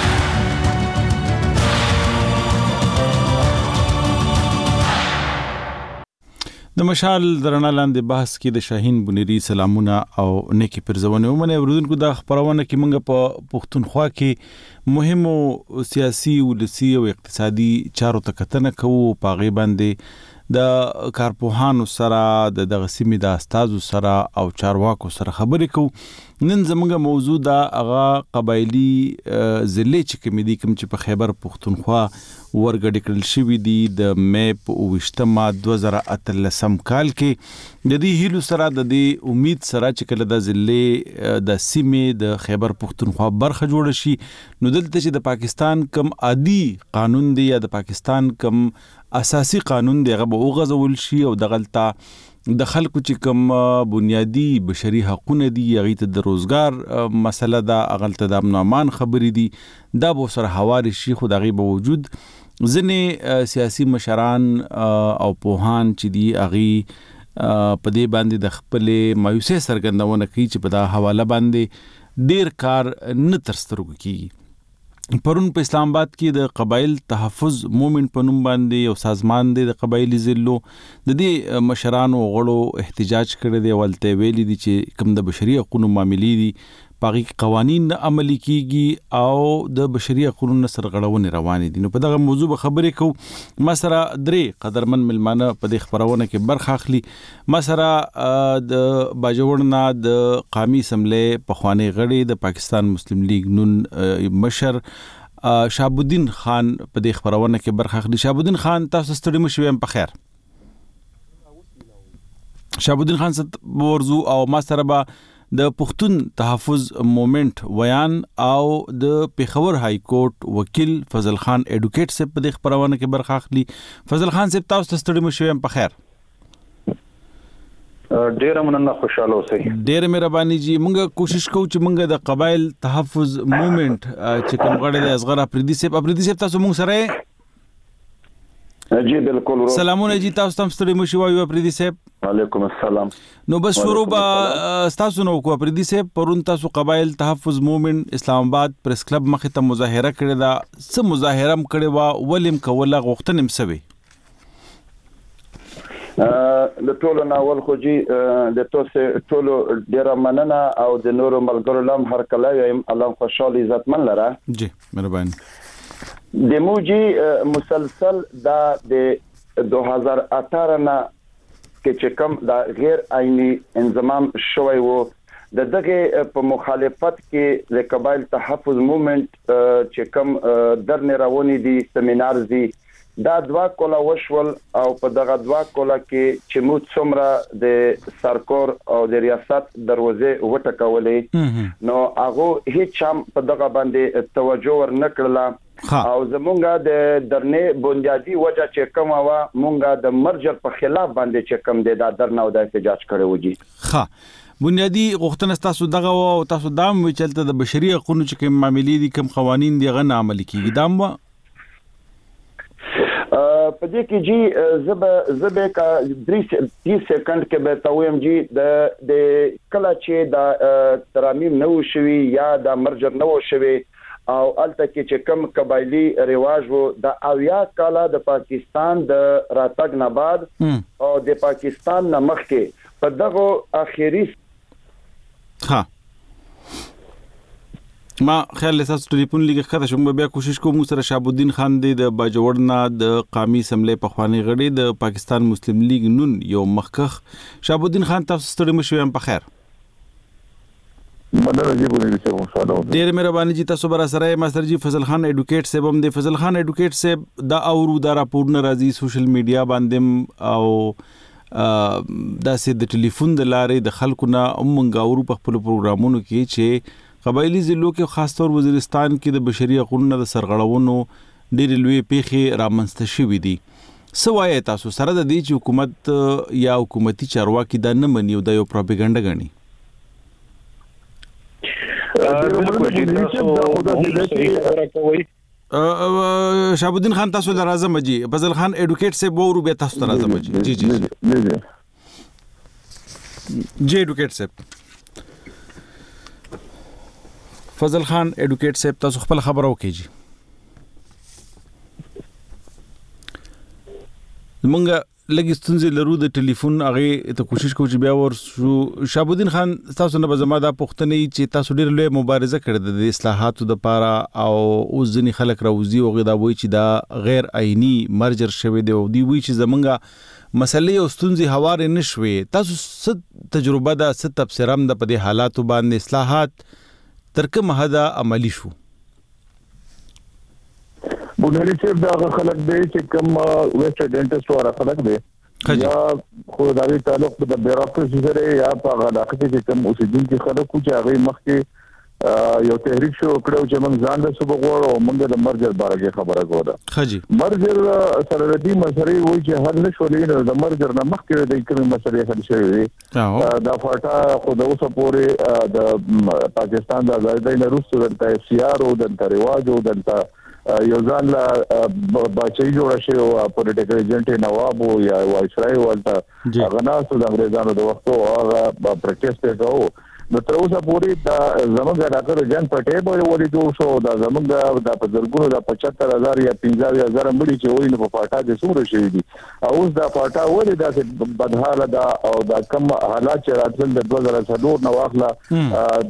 د مشال درنا لاندې بحث کې د شاهین بنيري سلامونه او نیکی پرزونه ومنه ورودونکو د خبرونه کې موږ په پښتونخوا کې مهمو سیاسي ولسی او اقتصادي چارو ته کتنه کوو. پاغي باندې د کارپوهانو سره د غسیمې د استادو سره او چارواکو سره خبرې کوو. نن زموږ موضوع دا هغه قبایلی ضلع چې کوم دي کوم چې په خیبر پښتونخوا ورګډ کړل شوی دي د مې په 28 2013 کال کې د دې هیلو سره د دې امید سره چې کله د ضلع د سیمې د خیبر پښتونخوا برخه جوړ شي نو دلته چې د پاکستان کم عادي قانون دی یا د پاکستان کم اساسي قانون دی هغه به وغځول شي او دغلطه د خلکو چې کوم بنیادی بشري حقوقونه دي هغه ته د روزګار مسله ده اغلطه د امن امان خبرې دي دا به سره حواله شي خو دغه به وجود ځنې سیاسي مشران او پوهان چې دي هغه په دې باندې د خپل مایوسه سرګندونه کوي چې په دا حواله باندې ډیر کار نه ترسترګو کیږي. پرون په اسلام آباد کې د قبایل تحفظ موومېنټ په نوم باندې یو سازمان دی د قبایلی ضلعو د دې مشرانو غړو احتجاج کړی دی ولته ویلي دي چې کوم د بشري حقوقو معاملې دي پاغي قوانين عملي کیږي او د بشري حقوقو سرغړونې روانې دي. نو په دغه موضوع به خبرې کوو. ما سره درې قدرمن ملمانه په دې خبرونه کې برخه اخلي. ما سره د باجوړنا د قومي اسمبلی پخوانی غړي د پاکستان مسلم لیگ نون مشر شهاب الدین خان په دې خبرونه کې برخه اخلي. شهاب الدین خان تاسو ستړي مشوي په خیر. شهاب الدین خان ورزو او ما سره به د پښتون تحفظ موومېنټ ویان او د پیښور های کورټ وکیل فضل خان ایډوکیټ سے په دې خبرونه کې برخه اخلي. فضل خان صاحب تاسو ستړي مشوي په خیر. ډیر مننه خوشاله اوسئ. ډیر مهرباني جی. موږ کوشش کوو چې موږ د قبایل تحفظ موومېنټ چې کوم غړي د اصغر افریدي صاحب تاسو موږ سره جی بالکل. سلامونه جی تاسو تم ستړي مشوي افریدي صاحب. وعلیکم السلام. نو بس شروع با تاسو نو کو افریدي صاحب پرون تاسو قبایل تحفظ موومېنټ اسلام آباد پریس کلب مخه ته مظاهره کړې ده. څه مظاهره کړې وا ولیم کوله غوښتنم سوي د ټولو ناول خو جی د توسه ټولو ډیر مننه او د نورو ملګرو لم هر کله یم الله خوشاله عزتمن لره. جی مهرباني. د موجي مسلسل دا د 2018 نه کې چې کوم دا غیر عیني انضمام شوی وو د دغه په مخالفت کې د قبایل تحفظ موومېنټ چې کوم درنه رواني دي سیمینار دي دا دوا کولا وشول او په دغه دوا کولا کې چې مو څومره د سرکور او د ریاست دروازه وټکولې نو هغه هیڅ هم په دغه باندې توجه ورنکړله او زمونږه د درنه بنیادی وجه چې کوم وا مونږه د مرجر په خلاف باندې چې کوم د درنه او د احتجاج کړو وږي. ښه بنیادی غوښتنه تاسو دغه او تاسو دام چلته د بشري حقوقو چې کوم معاملې دي کوم قوانين دي غن عملي کیږي دام په دې کې جی زبه کا 30 سکند کې به تاویم جی د کله چې د ترامیم نو شوي یا د مرجر نو شوي او الته کې چې کوم قبایلی رواج وو د اویا کاله د پاکستان د راتګ نه بعد او د پاکستان نه مخکې په دغه اخیری ما خیال تاسو ټلیفون لګه کړه شوم بیا کوشش کوم سره شهاب الدین خان د باجوړنا د قومي اسمبلی په خواني غړي د پاکستان مسلم لیگ نون یو مخکخ. شهاب الدین خان تاسو ستړي مشوي په خیر. ډیر مهرباني جی تاسو بر سره ماستر جی فضل خان ایډوکیټ صاحب هم دی. فضل خان ایډوکیټ صاحب دا اورو دا راپور نه راځي سوشل میډیا باندې او دا سه د ټلیفون د لارې د خلکو نه مونږ اورو په خپل پروګرامونو کې چې قبایلی ضلعو کې خاص طور وزیرستان کې د بشري حقوقو د سرغړونو ډېر لوی پیښې رامنځته شوې دي. سوای تاسو سره د دې چې حکومت یا حکومتي چارواکي دا نه مني او دا یو پروپاګاندا غني. شهاب الدین خان تاسو لازم جی فضل خان ایډوکیټ سے وورو به تاسو لازم جی جی جی جی ایډوکیټ سے فضل خان ایډوکیټ صاحب تاسو خپل خبرو کیږي مونږه لګي ستونزې لرو د ټلیفون هغه ته کوشش کوو چې بیا ور شهاب الدین خان تاسو نه بزما دا پښتنې چې تاسو ډېر لوی مبارزه کړې د اصلاحاتو د پاره او اوس ځنی خلک راوځي او غدا وایي چې دا غیر آئینی مرجر شوی دی او دی وایي چې زمونږه مسلې او ستونزې هوار نشوي تاسو ست تجربه دا ست تبصرم د په دې حالاتو باندې اصلاحات ترکه مهدا عملی شو بنیادی صرف دا خلک دی چې کوم ویسټ ډینټسټ واره خلک دی یا خو دا وی تعلق د بیروکراسي سره یا په علاقه کې کوم اوسیدونکو خلکو چې هغه مخکې یو تحریک شو کړو چې موږ ځان له سبق وړو موږ د مرجر بارے خبره کوله خجی مرجر سره د دې مسلې وایي چې حل نشولې د مرجر نه مخکې د کومې مسلې حل شوې دا فاټا خو د اوسه پورې د پاکستان د آزادۍ نه وروسته د سیار او د رواج او د یو ځان لا بچي جوړ شي او پولیټیکل ایجنټ نواب یا وایسرای ولته غناسو د انګريزانو د وختو هغه پروټیسټ وکاو نو تر اوسه پورې د زمونږ علاقې جن پټې به ولیدو شو د زمونږ د پزرګونو د 75000 یا 15000 مړي چې وایي نو په پاټا کې څومره شي دي او اوس دا پاټا ولې دا بدحاله دا او دا کم حالات چې راتل د 2004 نو واخله د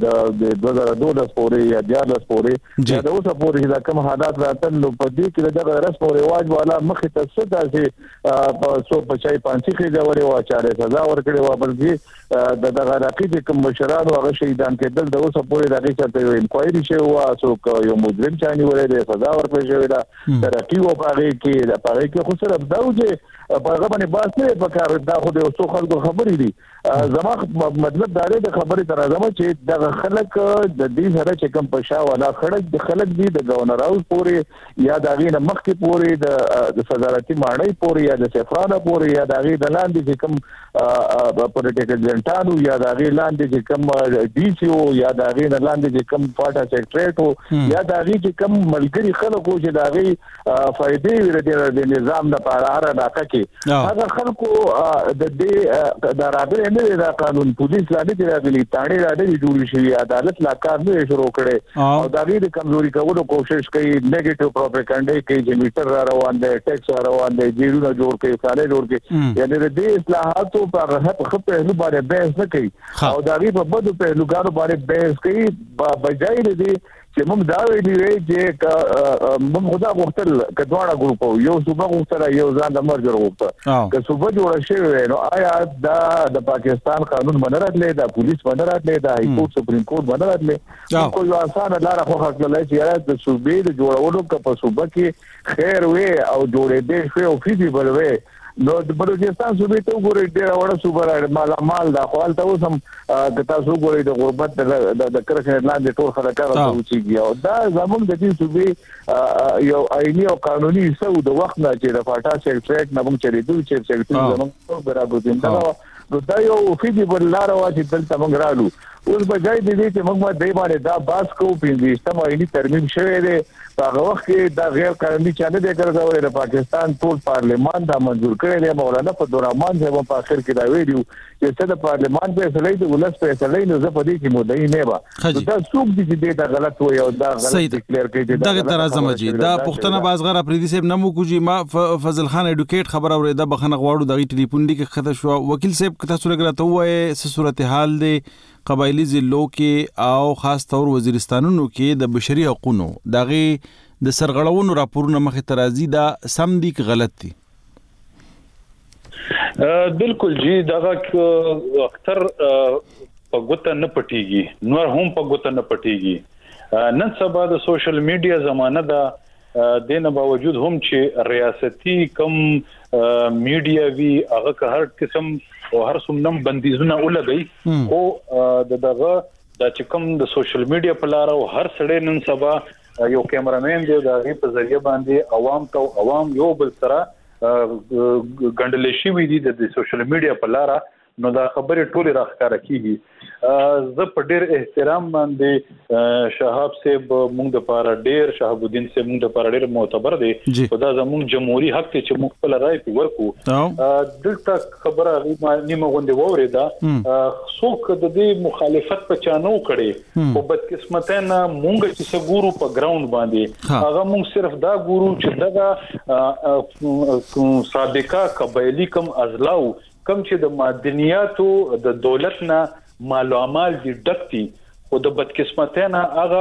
2012 پورې یا 14 پورې دا اوسه پورې دا کم حالات راتل نو په دې کې د رسم او رواج والا مخې ته څه داسې په 150 کې دا وره و 4000 ورکړي و بلکې د دغه علاقې کوم مشران هغه شهیدان کېدل د اوسه پورې راغی چې یو انکوایري شوی او څوک یو مجرم چاني ولې د سزا ورکړل شوی دا ترقی او پاره کې خو سره دا وځي په هغه باندې باس نه پکار دا خو د اوسو خلکو خبرې دي زما مطلب دا دی د خبرې تر زما چې د خلک د دې سره چې کوم پښا ولا خلک دي د گورنر هاوس پورې یا د غینه مخکې پورې د صدارتي ماڼۍ پورې یا د سفرانه پورې یا د غی د لاندې چې کوم پولیټیکل جنټانو یا د غی لاندې چې کوم ډي سي او یا د غی لاندې چې کوم فاټا سیکریټریټ یا د غی چې کوم ملګری خلکو چې د غی فائدې ورته د نظام لپاره راکا کې هغه خلکو د دې د راغلي نه د قانون پولیس لاندې راغلي تاړي راځي جوړ شي عدالت لا کار نه شروع کړي او د غی د کمزوري کولو کوشش کوي نیگیټیو پروپاګاندا کوي چې میټر را روان دي ټیکس را روان دي جیرونه جوړ کوي کاله جوړ کوي یعنی د دې اصلاحاتو پر خپل له باندې بحث نه کوي او د غی په بدو په لګارو باندې بحث کوي بجای دې چې موږ دا ویلي چې موږ خدا غوښتل کډواړه ګروپ یو صوبه غوښتل یو ځان د مرجر غوښتل که صوبه جوړ شي نو آیا د پاکستان قانون باندې راتلې د پولیس باندې راتلې د هاي کورټ سپریم کورټ باندې راتلې کوم اسانه لار خو خپلای چې د صوبې د جوړولو په صوبه کې خیر وي او جوړې دې شوی او فیزیبل وي نو د بلوچستان صوبې ته وګورئ ډېر وړه صوبه مال دا خپل ته اوس هم د تاسو وګورئ د غربت د کرښې لاندې ټول خلک راوځي او دا زموږ د دې صوبې یو آئینی او قانوني څه د وخت نه چې د فاټا سیکریټریټ نه موږ چریدو چې سیکریټری زموږ برابر دي نو دا یو فیزیبل لار وا چې دلته موږ رالو اوس بجای دې چې موږ دې باندې دا باس کو پینځه آئینی ترمیم شوی دی هغه وخت کې دا غیر قانوني چانه دی ګرځول د پاکستان ټول پارلیمان دا منزور کړی دی مولانا فضلالرحمن صاحب په اخر کې دا ویلو چې څه د پارلیمان په فیصله د ولس په فیصله نه زه پدې کې مدعي نه و دا څوک دي چې دا غلط وي او دا غلط ډیکلیئر کړي دا تر اعظم جی دا پښتنه بازغر افریدي صاحب نمو کوجی ما فضل خان ایډوکیټ خبر اوریدا بخنه غواړو د ټلیفون لیک خطه شو وکیل صاحب کته سره غلطه وای څه صورتحال دی قبایلی ضلعو کې او خاص طور وزیرستانونو کې د بشري حقوقو دغه د سرغړونو راپورونه مخې ترازی دا سم دي که غلط دي بالکل جی دغه اکثر په ګوته نه پټيږي نور هم په ګوته نه پټيږي نن سبا د سوشل میډیا زمانه دا دینه باوجود هم چې ریاستي کم میډیا وی هغه که هر قسم او هر څومره بندیزونه ولګي او دغه د چکم د سوشل میډیا په لار او هر سړی نن سبا یو کیمرامین دی د غي په ذریعہ باندې عوام یو بل سره ګندل شي وي دي د سوشل میډیا په لار نو دا خبره ټول راخاره کیږي زه په ډیر احترام باندې شهاب صاحب موږ د پاره ډیر شهاب الدین صاحب موږ د پاره ډیر معتبر دی دا زموږ جمهوریت حق ته چې موږ خپل رائے ورکو دلته خبره نیمه غونډه ووري دا څوک د دې مخالفت په چانو کړي او بدقسمتانه موږ چې سګورو په ګراوند باندې هغه موږ صرف دا ګورو چې دغه سابقه قبایلی کم ازلاو کم چې د مدنیاتو د دولت نه معلومات دي ډکتي خو د بدقسمتانه هغه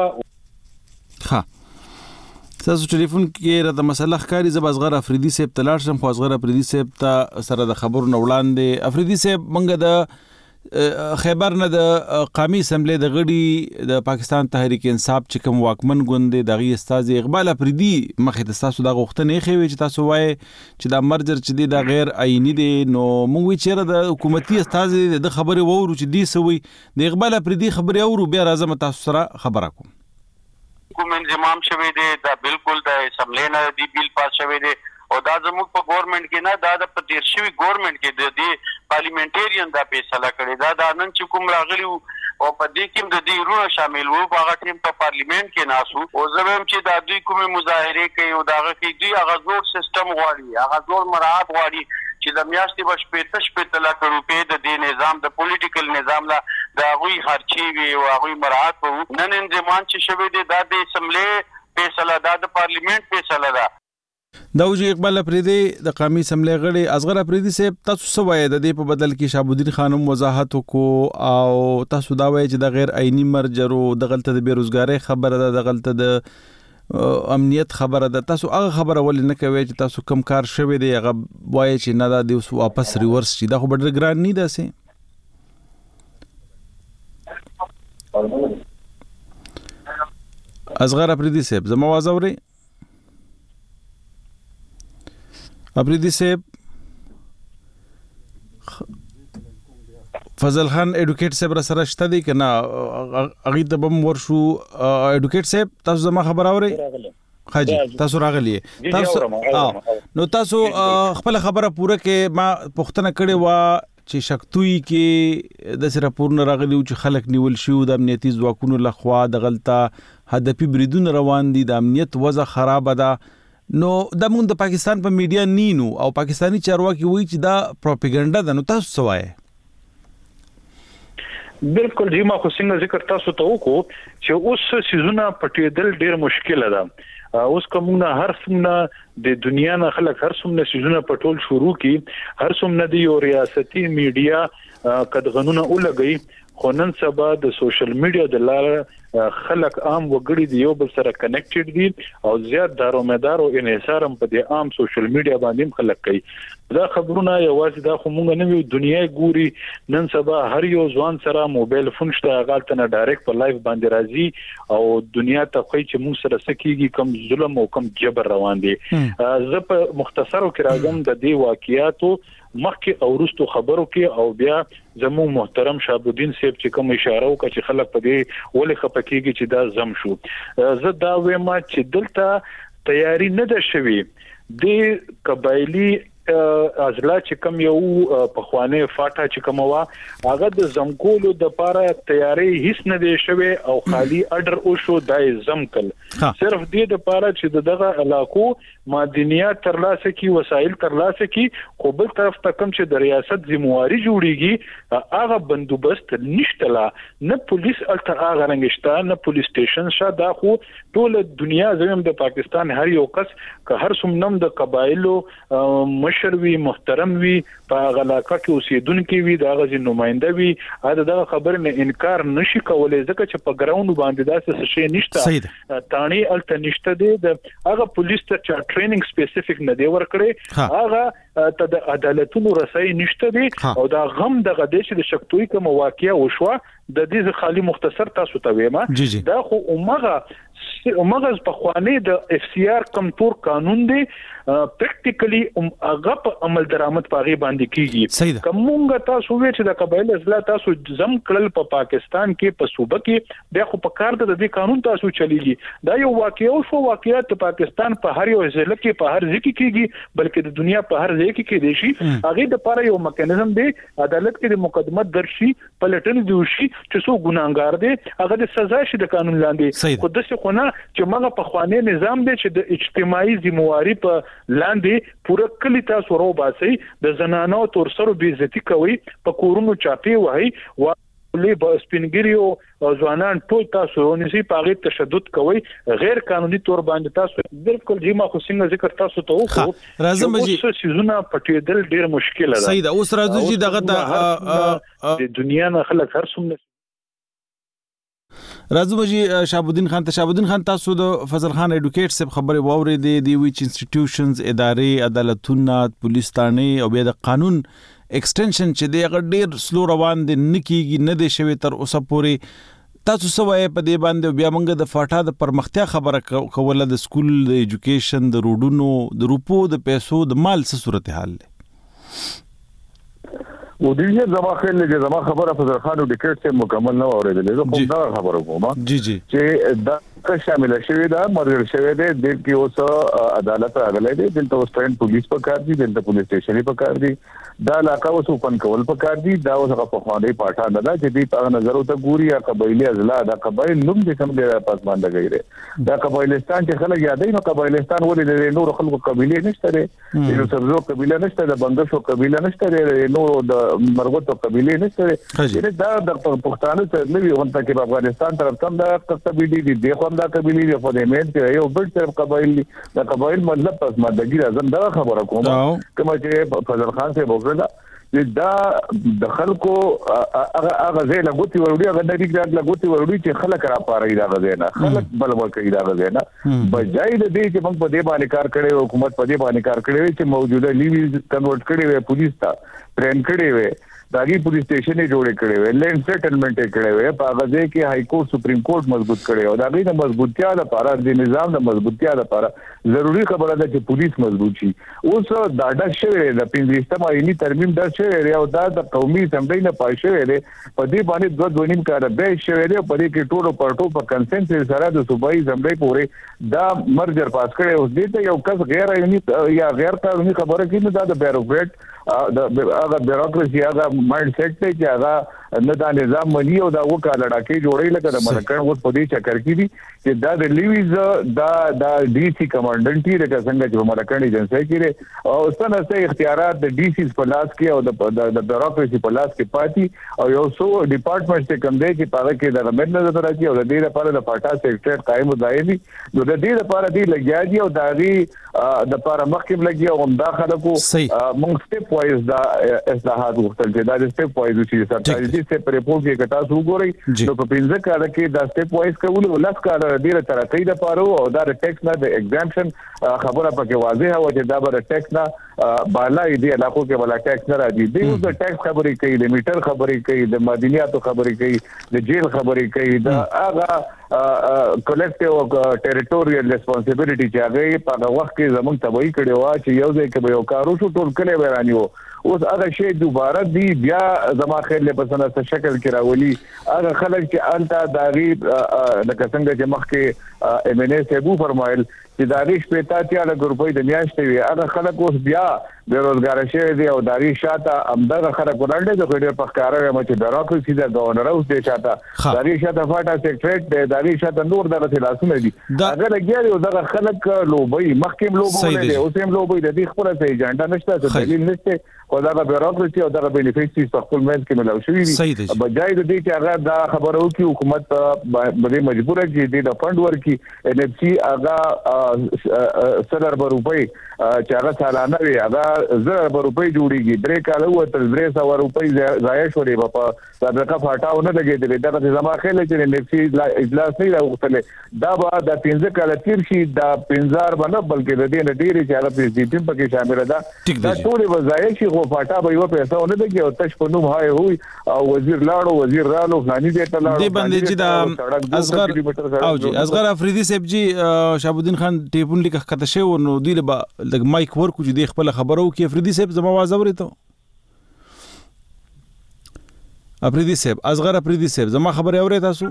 تاسو ټلیفون کې را د مسله ښکاری زب اصغر افریدي صاحب تلاړ شم خو اصغر افریدي صاحب ته سره د خبرو نه وړاندې افریدي صاحب منګه د خیبر نه د قومي اسمبلی د غړي د پاکستان تحریک انصاف چې کوم واکمن ګوند دغه استاد اقبال افریدي مخې د تاسو د غوښتنې خوي چې تاسو وایي چې د مرجر چې د غیر آئینی دي نو موږ چیرې د حکومتي استاد د خبره وورو چې دی سوي د اقبال افریدي خبره اورو بیا راځم تاسو سره خبره کوم کوم انضمام شوی دی دا بالکل د اسمبلی نه دی بیل پاس شوی دی او دا زموږ په ګورنمنت کې نه دا د پدیرشوي ګورنمنت کې د دې پارلیمنټریان دا فیصله کړی دا نن چې کوم راغلی او په دې کې د دې رونه شامل وو په هغه ټیم په پارلیمنت کې ناسو او زموږ چې دا دوی کومه مظاهره کوي او دا کې دوی هغه زور سیستم غواړي هغه زور مراعات غواړي چې د میاشتې بش پېته لک روپې د دې نظام د پولیټیکل نظام لا دا غوي خرچي وي او هغه مراعات وو نن انضمام چې شوی دی دا د اسمبلی فیصله دا د پارلیمنت فیصله ده داوجی اقبال افریدي د قومي اسمبلی غړي اصغر افریدي صاحب تاسو سوای د دې په بدل کې شهاب الدین خانم وضاحت وکړو او تاسو دا وایي چې د غیر آئینی مرجرو د غلطه د بیروزګاری خبره ده د غلطه د امنیت خبره ده تاسو هغه خبره ولې نه کوي چې تاسو کم کار شوی دی هغه وایي چې نه دا د واپس ریورس شي دا خو ډېر ګران نه ده سي اصغر افریدي صاحب زما आवाज اوري افریدي صاحب فضل خان ایډوکیټ صاحب را سره شته دي کنه اغه ته بم ورشو ایډوکیټ صاحب تاسو زما خبر اوري خاجي تاسو راغلی تاسو نو تاسو خپل خبره پوره کې ما پوښتنه کړې و چې شکتوي کې د سره پورن راغلی چې خلک نیول شو د امنیتي ځواکونو لخوا د غلطه هدفي بریدون روان دي د امنیت وضع خراب ده نو د مونږ د پاکستان په میډیا نینو او پاکستانی چارواکي وایي چې دا پروپاګاندا ده نو تاسو سوای بالکل جی ما خو څنګه ذکر تاسو ته وکړو چې اوس سيزونه پټېدل ډېر مشکل ده اوس کومه هر څومره د دنیا نه خلک هر څومره سيزونه پټول شروع کی هر څومره د یو ریاستي میډیا قدغنونه ولګي خو نن سبا د سوشل میډیا د لارې خلک عام وګړي دی یو بل سره کنیکټډ دي او زیات دارومدار او انحصار په دې عام سوشل میډیا باندې خلک کوي دا خبرونه یوازې دا خو مونږ نه وی دنیا ګوري نن سبا هر یو ځوان سره موبایل فون شته غلطه نه ډایرکټ په لایف باندې راځي او دنیا ته خو چې مونږ سره سکیږي کم ظلم او کم جبر روان دي زه په مختصرو کې راغم د دې واقعیاتو مخکې او وروسته خبرو کې او بیا زمو محترم شهاب الدین صاحب چې کوم اشاره وکړه چې خلک په دې ولې خپکیږي چې دا زم شو زه دا وایم چې دلته تیاری نه ده شوی د قبایلی ازلا چې کوم یو په خوانه فاټه چې کوم وا هغه د زمکولو د پاره تیاری هیڅ نه دی شوی او خالی اډر او شو دای زمکل صرف دې د پاره چې دغه علاقو مدنیات ترلاسه کی وسایل ترلاسه کی خو بل طرف ته کوم چې د ریاست ذمہواری جوړیږي هغه بندوبست نشته لا نه پولیس الته هغه رنګشته نه پولیس سټیشن شاده خو ټول دنیا زموږ د پاکستان هر یو کس که هر څومره د قبایلو مشر وی محترم وی په علاقه کې اوسیدونکو وی د غزي نماینده وی دا خبر نه انکار نشي کولای ځکه چې په ګراوند باندې داسې شی نشته تانی الته نشته د هغه پولیس ته ټریننګ سپیسیفیک نه دی ورکړي هغه ته د عدالتونو رسای نشته دی او دا غم د غدې چې د شکتوي کوم واقعیا وشوه د دې خالی مختصر تاسو ته وایم دا خو عمره مغز په خواني د اف سی آر کم تور قانون دی پریکټیکلی هغه په عمل درآمد پاغي باندې کیږي کومه تاسو وی چې د قبایل اصلاح تاسو زم کړل په پاکستان کې په صوبه کې د خو په کار د دې قانون تاسو چلیږي دا یو واقعي شو واقعیت پاکستان په هر یو ځل کې په هر ځکه کېږي بلکې د دنیا په هر ځای کې دي شي هغه د لپاره یو میکانیزم دی عدالت کې د مقدمه درشي پلټن دی شي چې څو ګناګار دي هغه د سزا شي د قانون لاندې خو د څه خونه چې موږ په خواني نظام دی چې د اجتماعي ذمہواری په لاندې پوره کلی تاسو ورو باسي د زنانو تور سره بي عزتي کوي په کورونو چاپی وای او لې په سپینګریو ځوانان ټول تاسو ونیسي پاغي تشدد کوي غیر قانوني تور باندې تاسو بالکل جما خو څنګه ذکر تاسو ته وکړو راځم جی سيزونه پټېدل ډیر مشکل ده صحیح ده اوس راځو جی دغه د دنیا نه خلک هر څومره راځو جی شهابالدین خان تاسو د فضل خان اډوکیټ سب خبره واوري دی ویچ انسټیټیوشنز ادارې عدالتونه پولیس تانه او بیا د قانون ایکسټنشن چې دی ډیر سلو روان دي نکیږي نه دی شوی تر اوسه پورې تاسو سوای په دې باندې بیا موږ د فاټا د پرمختیا خبره کوله د سکول د ایجوکیشن د روډونو د روپو د پیسو د مال څه صورتحال دی و دې زما خیال لګي زما خبره فضل خان اډوکیټ سے مکمل نه اوریدلې زه کوم دا خبره کوم جی چې دا شامل شوی دا مرګ شوی دی د کې اوس عدالت راغلی دی دلته اوس ټرین پولیس په کار دي دلته پولیس سټیشن په کار دي دا علاقه اوس اوپن کول په کار دي دا اوس په خواني پاټا نه دا چې دې په نظر ته ګوري یا قبایلی ازلا دا قبایل نوم دې کوم دی پاسمان لګیږي دا قبایلستان چې خلک یادای نو قبایلستان ولې د نور خلکو قبیله نشته دی نو سبزو قبیله نشته د بندشو قبیله نشته دی نو د مرغوتو قبیله نشته دی دا د پښتانه ته نوی غونډه کې په افغانستان طرف تم دا قبیله دي د خو دا قبیله دی په دې مېن کې یو بل طرف قبایل د قبایل مطلب پس مادګی راځم دا خبره کوم کوم چې فضل خان سے دا د خلکو هغه ځای له ګوتی وروړي هغه د دې له ګوتی وروړي چې خلک را پاره دا غزنه خلک بلبل کوي دا غزنه بجای د دې چې موږ په دې باندې کار کړي حکومت په دې باندې کار کړي چې موجوده لیوی کنورټ کړي وي پولیس ته ټرین کړي وي داغي پولیس سټیشن جوړ کړي وي لینډ سیټلمنټ کړي وي په هغه ځای کې هاي کورټ سپریم کورټ مضبوط کړي او داغي د مضبوطیا لپاره د نظام د مضبوطیا لپاره ضروری خبره ده چې پولیس مضبوط شي اوس دا د شوی د 15 آئینی ترمیم د شوی او دا د قومي اسمبلی نه پای شوی دی په دې باندې 2.5 کال به شوی دی په دې کې ټولو پارټو په کنسنسس سره د صوبایي اسمبلی پورې دا مرجر پاس کړي اوس دې ته یو کس غیر آئینی یا غیر قانوني خبره کوي دا د بیروکریټ هغه بیروکراسي هغه مایند سیټ ته چې هغه نه دا نظام مني او دا وکړه لړاکې جوړې لکه د ملکن اوس په دې چکر کې دي چې دا د لیویز دا ډي سي کمانډنټ یې لکه څنګه چې ملکن ایجنسي کې او څنګه اختیارات د ډي سي په لاس کې او د بیروکراسي په لاس کې پاتې او یو څو ډپارټمنټ څخه کم دی چې پاره کې د غمد نظر راځي او د دې لپاره د پاټا سیکریټریټ قائم ودایي نو د دې لپاره دی لګیا دي او داغي د لپاره مخکې لګي او هم داخله کو موږ سټیپ وایز دا اصلاحات وختل چې دا سټیپ وایز چې سرکاري دي سټیپ ریپورت کې کټا سو ګوري نو په 15 کال کې دا سټیپ وایز کول ولس کال ډیره ترقی د پاره او دا ټیکس نه د ایگزامشن خبره پکې واضحه و چې دا به ټیکس نه بالا دی علاقو کې ولا ټیکس نه راځي دی د ټیکس خبرې کوي د میټر خبرې کوي د مدنیاتو خبرې کوي د جیل خبرې کوي دا هغه کلیکټیو ټریټوریال ریسپانسیبিলিټي چې هغه په وخت کې زمونږ تبعی کړي وا چې یو ځای کې به یو کارو شو ټول کله ورانیو اوس هغه شی دوباره دی بیا زما خیر له پسنه شکل کې راولي هغه خلک چې انت داغي د څنګه چې مخکې ام ان اس ابو فرمایل چې داغي شپږ ته له ګروپي د میاشتې وي هغه خلک اوس بیا بیروزګار شي دي او داغي شاته امدغه خلک ورانډي د خډیر په ښکارا مچ بیروکراسي د گورنر اوس د شاته داغي شاته فاټا سیکریټریټ د داغي شاته نور دغه تلاسونه دي هغه لګیاري او دغه خلک لوبي مخکې لوبونه دي اوس هم لوبي د دې خپل څه ایجنډا نشته څه دلیل نشته او دا بیروکراسي او دا بینیفیټس په خپل منځ کې ملو شوی دي بجای د دې چې هغه دا خبره وکي حکومت باندې مجبور چې د فند ورکی ان اف سی هغه $100 روپۍ چې هغه سالانه وي هغه $100 روپۍ جوړیږي درې کال وته $300 روپۍ ضایع شوې په صدقه فاټاو نه لګېدل دا زما خیال چې ان اف سی اجلاس نه راغلی دا به د 15 کال تیر شي دا 50 باندې بلکې د دې نډيري چې هغه پریزیدنت پکې شامل ده دا ټول وظایف خو فاټا به یو پیسې ونه دی او تش په نوم هاي وي او وزیر لاړو وزیر رالو فلاني دې ته لاړو دی باندې چې دا اصغر او جی اصغر افریدي صاحب جی شهاب الدین خان ټیپون لیک کته شو نو دی له د مایک ورکو چې د خپل خبرو کې افریدي صاحب زما आवाज اوري ته افریدي صاحب اصغر افریدي صاحب زما خبره اوري تاسو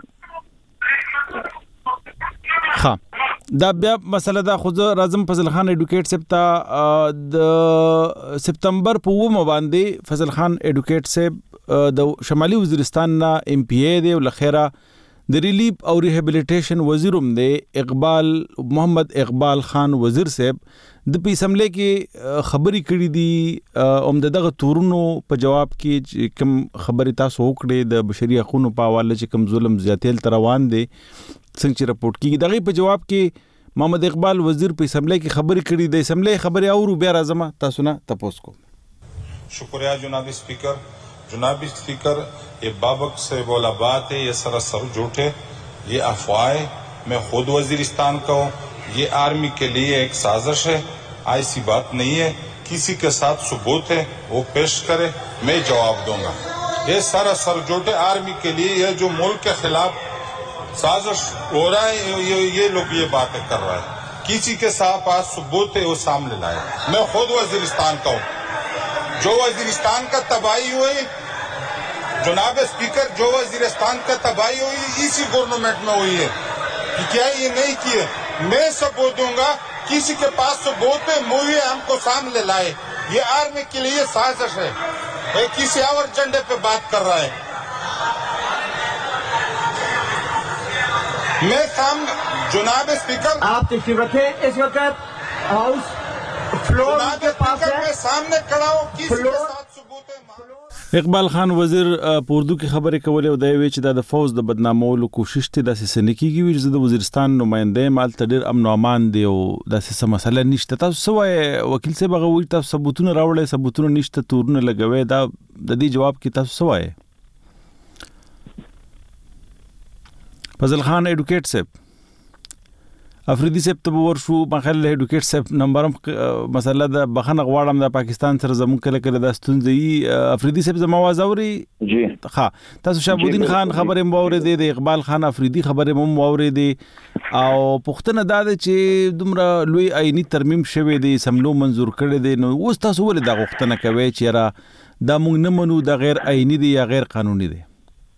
ها دا بیا مسله دا خو راځم فضل خان اډوکیټ صاحب ته د سپتمبر په 9 باندې فضل خان اډوکیټ صاحب د شمالي وزیرستان نه ام پی ای دی ولخره د ریلیف او ریهابلیټیشن وزیروم دی محمد اقبال خان وزیر صاحب د په اسمبلی کې خبري کړې دي دغه تورونو په جواب کې کوم خبري تاسو وکړې د بشري حقوقو په حواله چې کوم ظلم زیاتېل تر روان دي څنګه چې رپورټ کیږي دغه په جواب کې محمد اقبال وزیر په اسمبلی کې خبري کړې د اسمبلی خبري اورو بیا راځم تاسو نه تاسو کو शुक्रिया जनाबी स्पीकर ये बाबक से बोला बात है, ये सरासर झूठ है, ये अफवाह। मैं खुद वजीरिस्तान का हूँ, ये आर्मी के लिए एक साजिश है, ऐसी बात नहीं है। किसी के साथ सबूत है वो पेश करे, मैं जवाब दूंगा। ये सरासर झूठ है। आर्मी के लिए ये जो मुल्क के खिलाफ साजिश हो रहा है, ये लोग ये बातें कर रहा है। किसी के साथ आज सबूत है वो सामने लाए। मैं खुद वजीरिस्तान का हूँ। जो वजीरिस्तान का तबाही हुई, जनाब स्पीकर, जो वजीरिस्तान का तबाही हुई इसी गवर्नमेंट में हुई है। कि क्या ये नहीं किए? मैं सबूत दूंगा। किसी के पास सबूत है मुझे हमको सामने लाए। ये आर्मी के लिए साजिश है, ये किसी और एजेंडे पे बात कर रहा है। मैं सामने जनाब स्पीकर, आप तशरीफ रखें। इस वक्त हाउस फ्लोर के पास है, सामने खड़ा हो। किसी के साथ सबूत है। اقبال خان وزیر په اردو کې خبرې کولې او دا وی چې د فوز د بدنامولو کوشش ته د سنکیږي چې د وزیرستان نمائنده مال تدیر امن او امان دی او د څه مسله نشته. تاسو سوای وکیل صاحب غوښتل تاسو ثبوتونه راوړل، ثبوتونه نشته، تورونه لګوي. دا د دې جواب کې تاسو سوای فضل خان اډوکیټ صاحب افریدي صاحب ته ورشو مخال اډوکیټ صاحب نمبرم مسله د بخنه غواړم د پاکستان سره زمون کله کله د ستونزې افریدي صاحب زما आवाज اوري جی ها تاسو شهاب الدین خان خبره مو اورېدې د اقبال خان افریدي خبره مو اورېدې او پښتنه دا چې دومره لوی آئینی ترمیم شوه دی سملو منزور کړی دی نو اوس تاسو ولې دا غوښتنه کوي چې را دا موږ نه منو د غیر آئینی دی یا غیر قانوني دی؟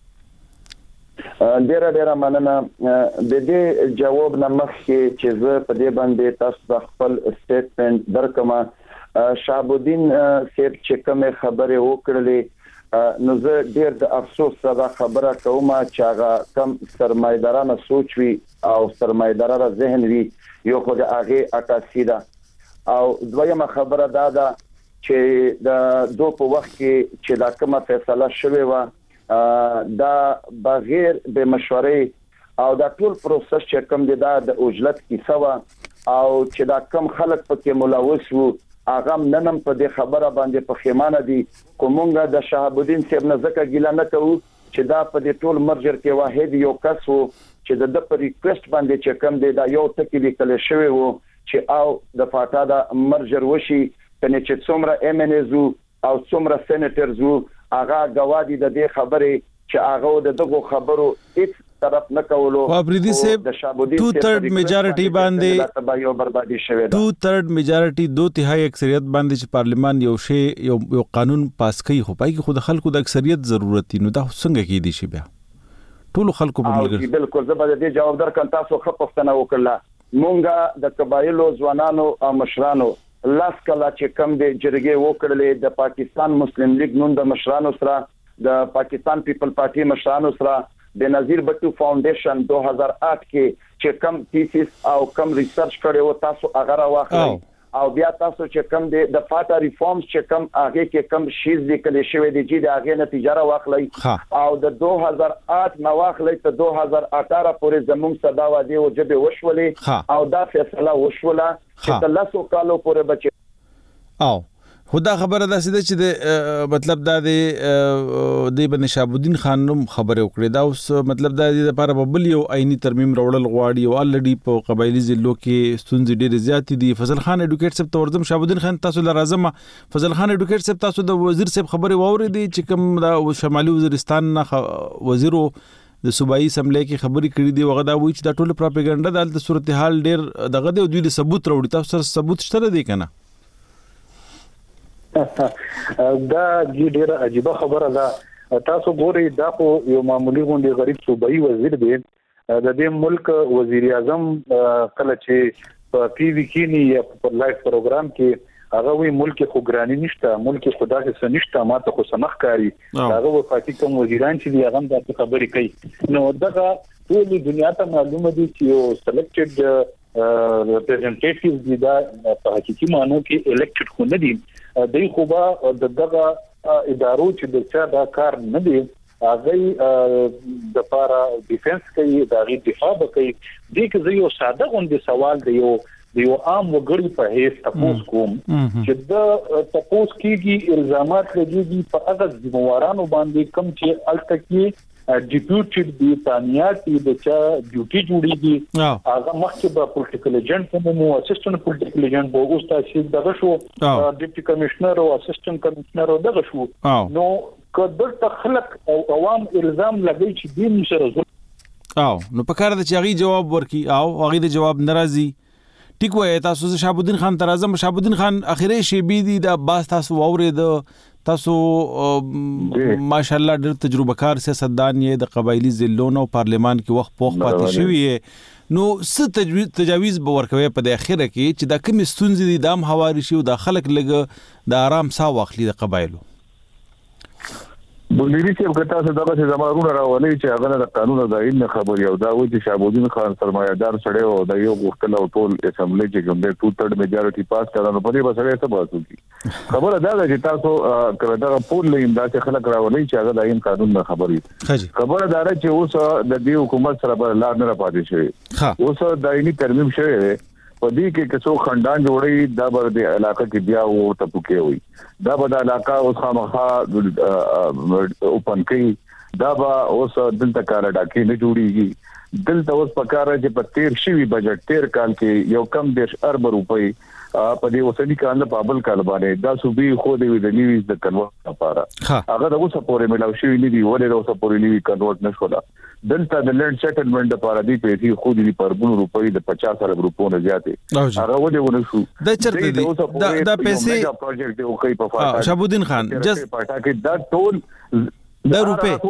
ډیره مننه. د دې جواب نه مخکې چې زه په دې باندې تاسو د خپل سټیټمنټ درکمه شهاب الدین صاحب چې کومه خبره وکړلې نو زه ډیر د افسوس سره خبره کوم چې هغه کم سرمایدارانه سوچ وي او سرمایدارانه ذهن وي یو خو د هغه عکاسي ده. او دویمه خبره دا ده چې د دوه په وخت کې چې دا کومه فیصله شوه و دا بغیر د مشورې او دا ټول پروسس چې کوم دی دا د اوجلت کیسه و او چې دا کم خلک پکې ملوث وو هغه ننم په دې خبره باندې پښیمانه دي. کومونګه د شهاب الدین صاحب نه ځکه ګیله نه کوو چې دا په دې ټول مرجر کې واحد یو کس وو چې د په ریکوست باندې چې کوم دی دا یو ټکی لیکل شوی وو چې او د فاټا د مرجر وشي کنه چې څومره ام ان ایز او څومره سېنیټرز وو هغه گواهی د دې خبرې چې هغه د دغه خبرو هیڅ طرف نه کولو. افریدي صاحب 2/3 میجارټي باندې یو بربادي شوه ده. 2/3 میجارټي 2/3 اکثریت باندې چې پارلیمان یو قانون پاس کوي خو پای کې خود خلکو د اکثریت ضرورت نو دا څنګه کېدی شي بیا ټول خلکو په ملګری. بالکل زه به دې جواب درکم. تاسو خپفتنه وکړه مونږه د قبایلو ځوانانو او مشرانو لاس کله چې کم د جرګې وکړلې د پاکستان مسلم لیگ نون د مشرانو سره د پاکستان پیپل پارټي مشرانو سره د نذیر بټو فاونډیشن 2008 کې چې کم تھیسس او کم ریسرچ کړو تاسو هغه راوخلئ او بیا تاسو چې کم د فاټا ریفارمز چې کم هغه کې کم شیز لیکل شوی دی چې د هغه نتیجه راوخلئ او د 2008 نو واخلئ ته 2018 پورې زموږ صدا وادي او جبه وشولې او دا فیصله وشوله چې د لاسو کالو پورې بچي. او خدا خبره ده چې د مطلب دا د بن شهاب الدین خان نوم خبره وکړه دا اوس مطلب دا د لپاره بل یو عیني ترمیم راوړل غواړي او الډي په قبایلی ضلعو کې ستونزې ډېرې زیاتې دي. فضل خان اډوکیټ صاحب ته ورځم. شهاب الدین خان تاسو لرازم فضل خان اډوکیټ صاحب تاسو د وزیر صاحب خبره واورېدې چې کوم د شمالي وزیرستان وزیرو د صوبایي اسمبلی کې خبرې کړې دي وغه دا وایي چې دا ټول پروپاګاندا د صورتحال ډېر دغه دی او دوی له ثبوت راوړي. تاسو سره ثبوت شته دی کنه؟ دا ډېر عجیب خبره ده. تاسو ګورئ دا خو یو معمولی غونډه غریب صوبایي وزیر دی د دې ملک وزیر اعظم کله چې په پی وی کې نه یا په لایف پروګرام کې هغه وی ملک خو ګرانی نشته ملک خدا کې سنشته ماته خو سمخ کاری هغه وفاقي کوم وزیران چې دی هغه د خبرې کوي. نو دغه ټول دنیا ته معلومه دي چې یو سلیکټډ ریپرزنټیټیو دي دا په حقيقي معنی کې الیکټډ خو نه دي. دوی خو به دغه ادارو چې د چا دا کار نه دی هغه د لپاره ډیفنس کوي دا غي دفاع کوي. دې کې یو ساده غونډه سوال دی یو عام وګړي په هیڅ تاسو کوم چې د تاسو کېږي الزامات لګيږي په هغه ذمہوارانو باندې کم چې التکی ډیپیوټډ دی تانیات د چا ډیوټي جوړیږي هغه مخکې به پولیټیکل ایجنټ کومو اسسټنټ پولیټیکل ایجنټ به اوس تاسو دغه شو ډیپټي کمشنر او اسسټنټ کمشنر او دغه شو. نو کله خلک او عوام الزام لګي چې دین سره نو په کار د چاغي جواب ورکي او هغه د جواب ناراضي. ټیک وای تاسو شهاب الدین خان تر اعظم شهاب الدین خان اخیری شی بي دي د باز تاسو اورید تاسو ماشاءالله ډېر تجربه کار سیاستدان یې د قبایلی ضلعونو پارلیمان کې وخت پوخ پاتې شوی نو څه تجاویز به ورکوي په د اخیره کې چې د کوم ستونزې دي دام حواري شي او د خلک لګ د آرام سا واخلي د قبایلو. بلدی چې وکړه څه دغه زمارونه راولي چې هغه د قانون د عین خبري او دا وایي چې شهاب الدین خان سرمایدار سره او د یو غوښتل او ټول اسمبلی چې کوم د 2/3 میجارټي پاس کړه په دې بسره څه باسو کی خبره دا ده چې تاسو کړه دا پول لیم دا چې خلک راولي چې هغه د عین قانون نه خبري خبره دا ده چې اوس د دې حکومت سره بل لار نه پاتې شي اوس د عیني ترمیم شوی په دې کې څو خندان جوړي دا بر د علاقې کې بیا و ټپوکې وي دا به د علاقې اوس خامخا اوپن کې دا به اوس دلته کار ډاکې نه جوړيږي دلته اوس په کار چې په 13 شوی بجټ 13 کال کې یو کم 10 ارب روپۍ په دې وسنی کال په بل کال باندې دا صوبې خو دې د نیوز د کنورټ لپاره هغه د اوسه پورې ملاو شوی نه دی ولې د اوسه پورې نیوی کنورټ نشولا دلته د لند سیټلمنٹ لپاره دی پیسې خو دې پر 1 روپۍ د 50 ارب روپو نه زیاتې هغه ولې ونشو د چرته دي دا پیسې پروجیکټ دی خو په فاټا شهاب الدین خان جس پټا کې دا ټول دا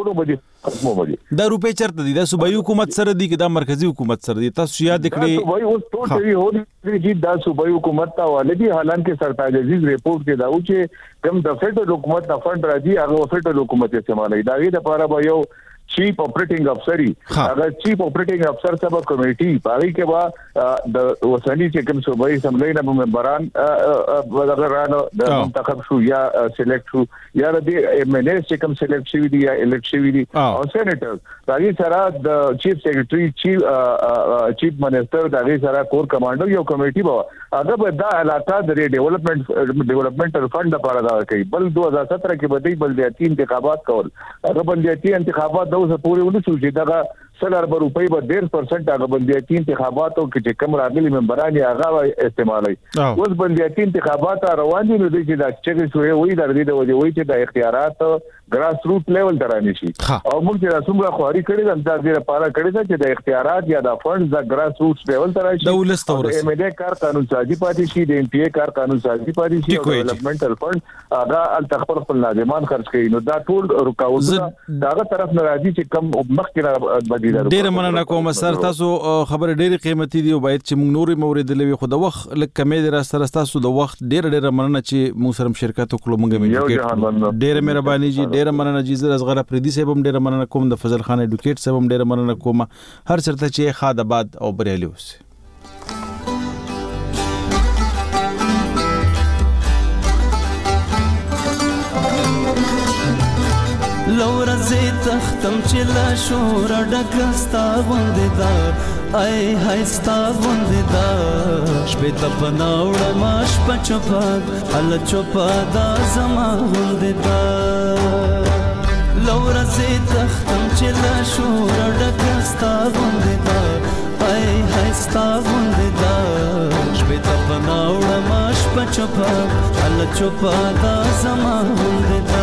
روپے چرته دي دا صوبایي حکومت سره دي کې دا مرکزی حکومت سره دي تاسو یاد کړئ صوبایي اوس ټول دی هو دي دا صوبایي حکومت ته ولدي حالانکه سرتاج عزیز ریپورت کې دا و چې کم د فدرال حکومت د فند راځي هغه فدرال حکومت استعمالوي دا غي د لپاره به یو چیف اپریټینګ افسر هغه چیف اپریټینګ افسر سبا کمیټي پای کې با د وسنی چې کوم صوبایي اسمبلی نه ممبران ودغرانو د منتخب شو یا سلیکټ شو یا د ایم ان اس چې کوم سلیکټ شوی دی یا الکټ شوی دی او سېنیټر دغه سره د چیف سیکریټري چیف منسٹر دغه سره کور کمانډر یو کمیټي به هغه به د علاقه د ډیولپمنټل فند لپاره دا کوي بل 2017 کې به دی بلدیاتي انتخابات کول هغه بلدیاتي انتخابات اوس پورې ونسو چې دا 100 روپۍ به 1.5% هغه بلدیاتي انتخاباتو کې چې کم راغلي ممبران هغه استعمالوي اوس بلدیاتي انتخابات روان دي نو چې دا چې شوی وي د دې د وجه وي چې د اختیارات ګراس روټ لیول درانه شي او موږ چې رسومه خواري کړی د دې لپاره کړی چې د اختیارات یا د فند د ګراس روټ لیول درای شي د ایم ال کار قانون سازي پاتې شي د ام پی ای کار قانون سازي پاتې شي او ډیولپمنټل فند هغه خپل لازمان خرج کوي نو دا ټول رکاوټونه داغه طرف نه راځي چې کم مخکې ډېر مننه کوم سر تاسو خبره ډېر قیمتي دی او باید چې موږ نورې مورید لوي خو د وخت لکه کمې در سره تاسو د وخت ډېر مننه چې موږ سره شرکت وکړو موږ ډېر مهرباني جی ډېر مننه جی زر اصغر پردي صاحب هم ډېر مننه کوم د فضل خان اډوکیټ صاحب هم ډېر مننه کوم هر چرته چې خاد آباد او بریالي اوسه لورځې تختم چې لا شور ډکستا غوندې دا ای هستا غوندې دا شپې ته پناوړه ماش په چوپا ال چوپا دا زما غوندې دا لور زه تختم چې لا شور ډکستا غوندې دا ای هستا غوندې دا شپې ته پناوړه ماش په چوپا ال چوپا دا زما غوندې دا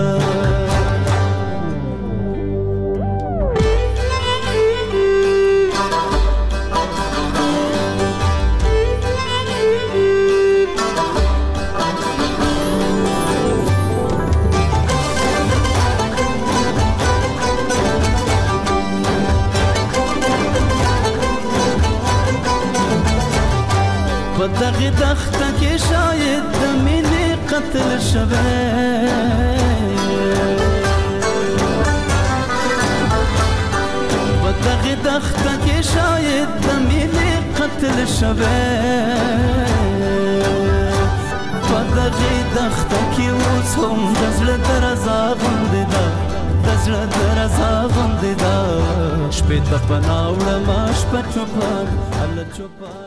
دغه دخته کې شاید د مینې قتل شوه په دغه دخته کې شاید د مینې قتل شوه په دغه دخته کې اوس هم د زړه درزا غوندې ده د زړه درزا غوندې ده شپې ته پناه وړم شپه چوپان هله چوپان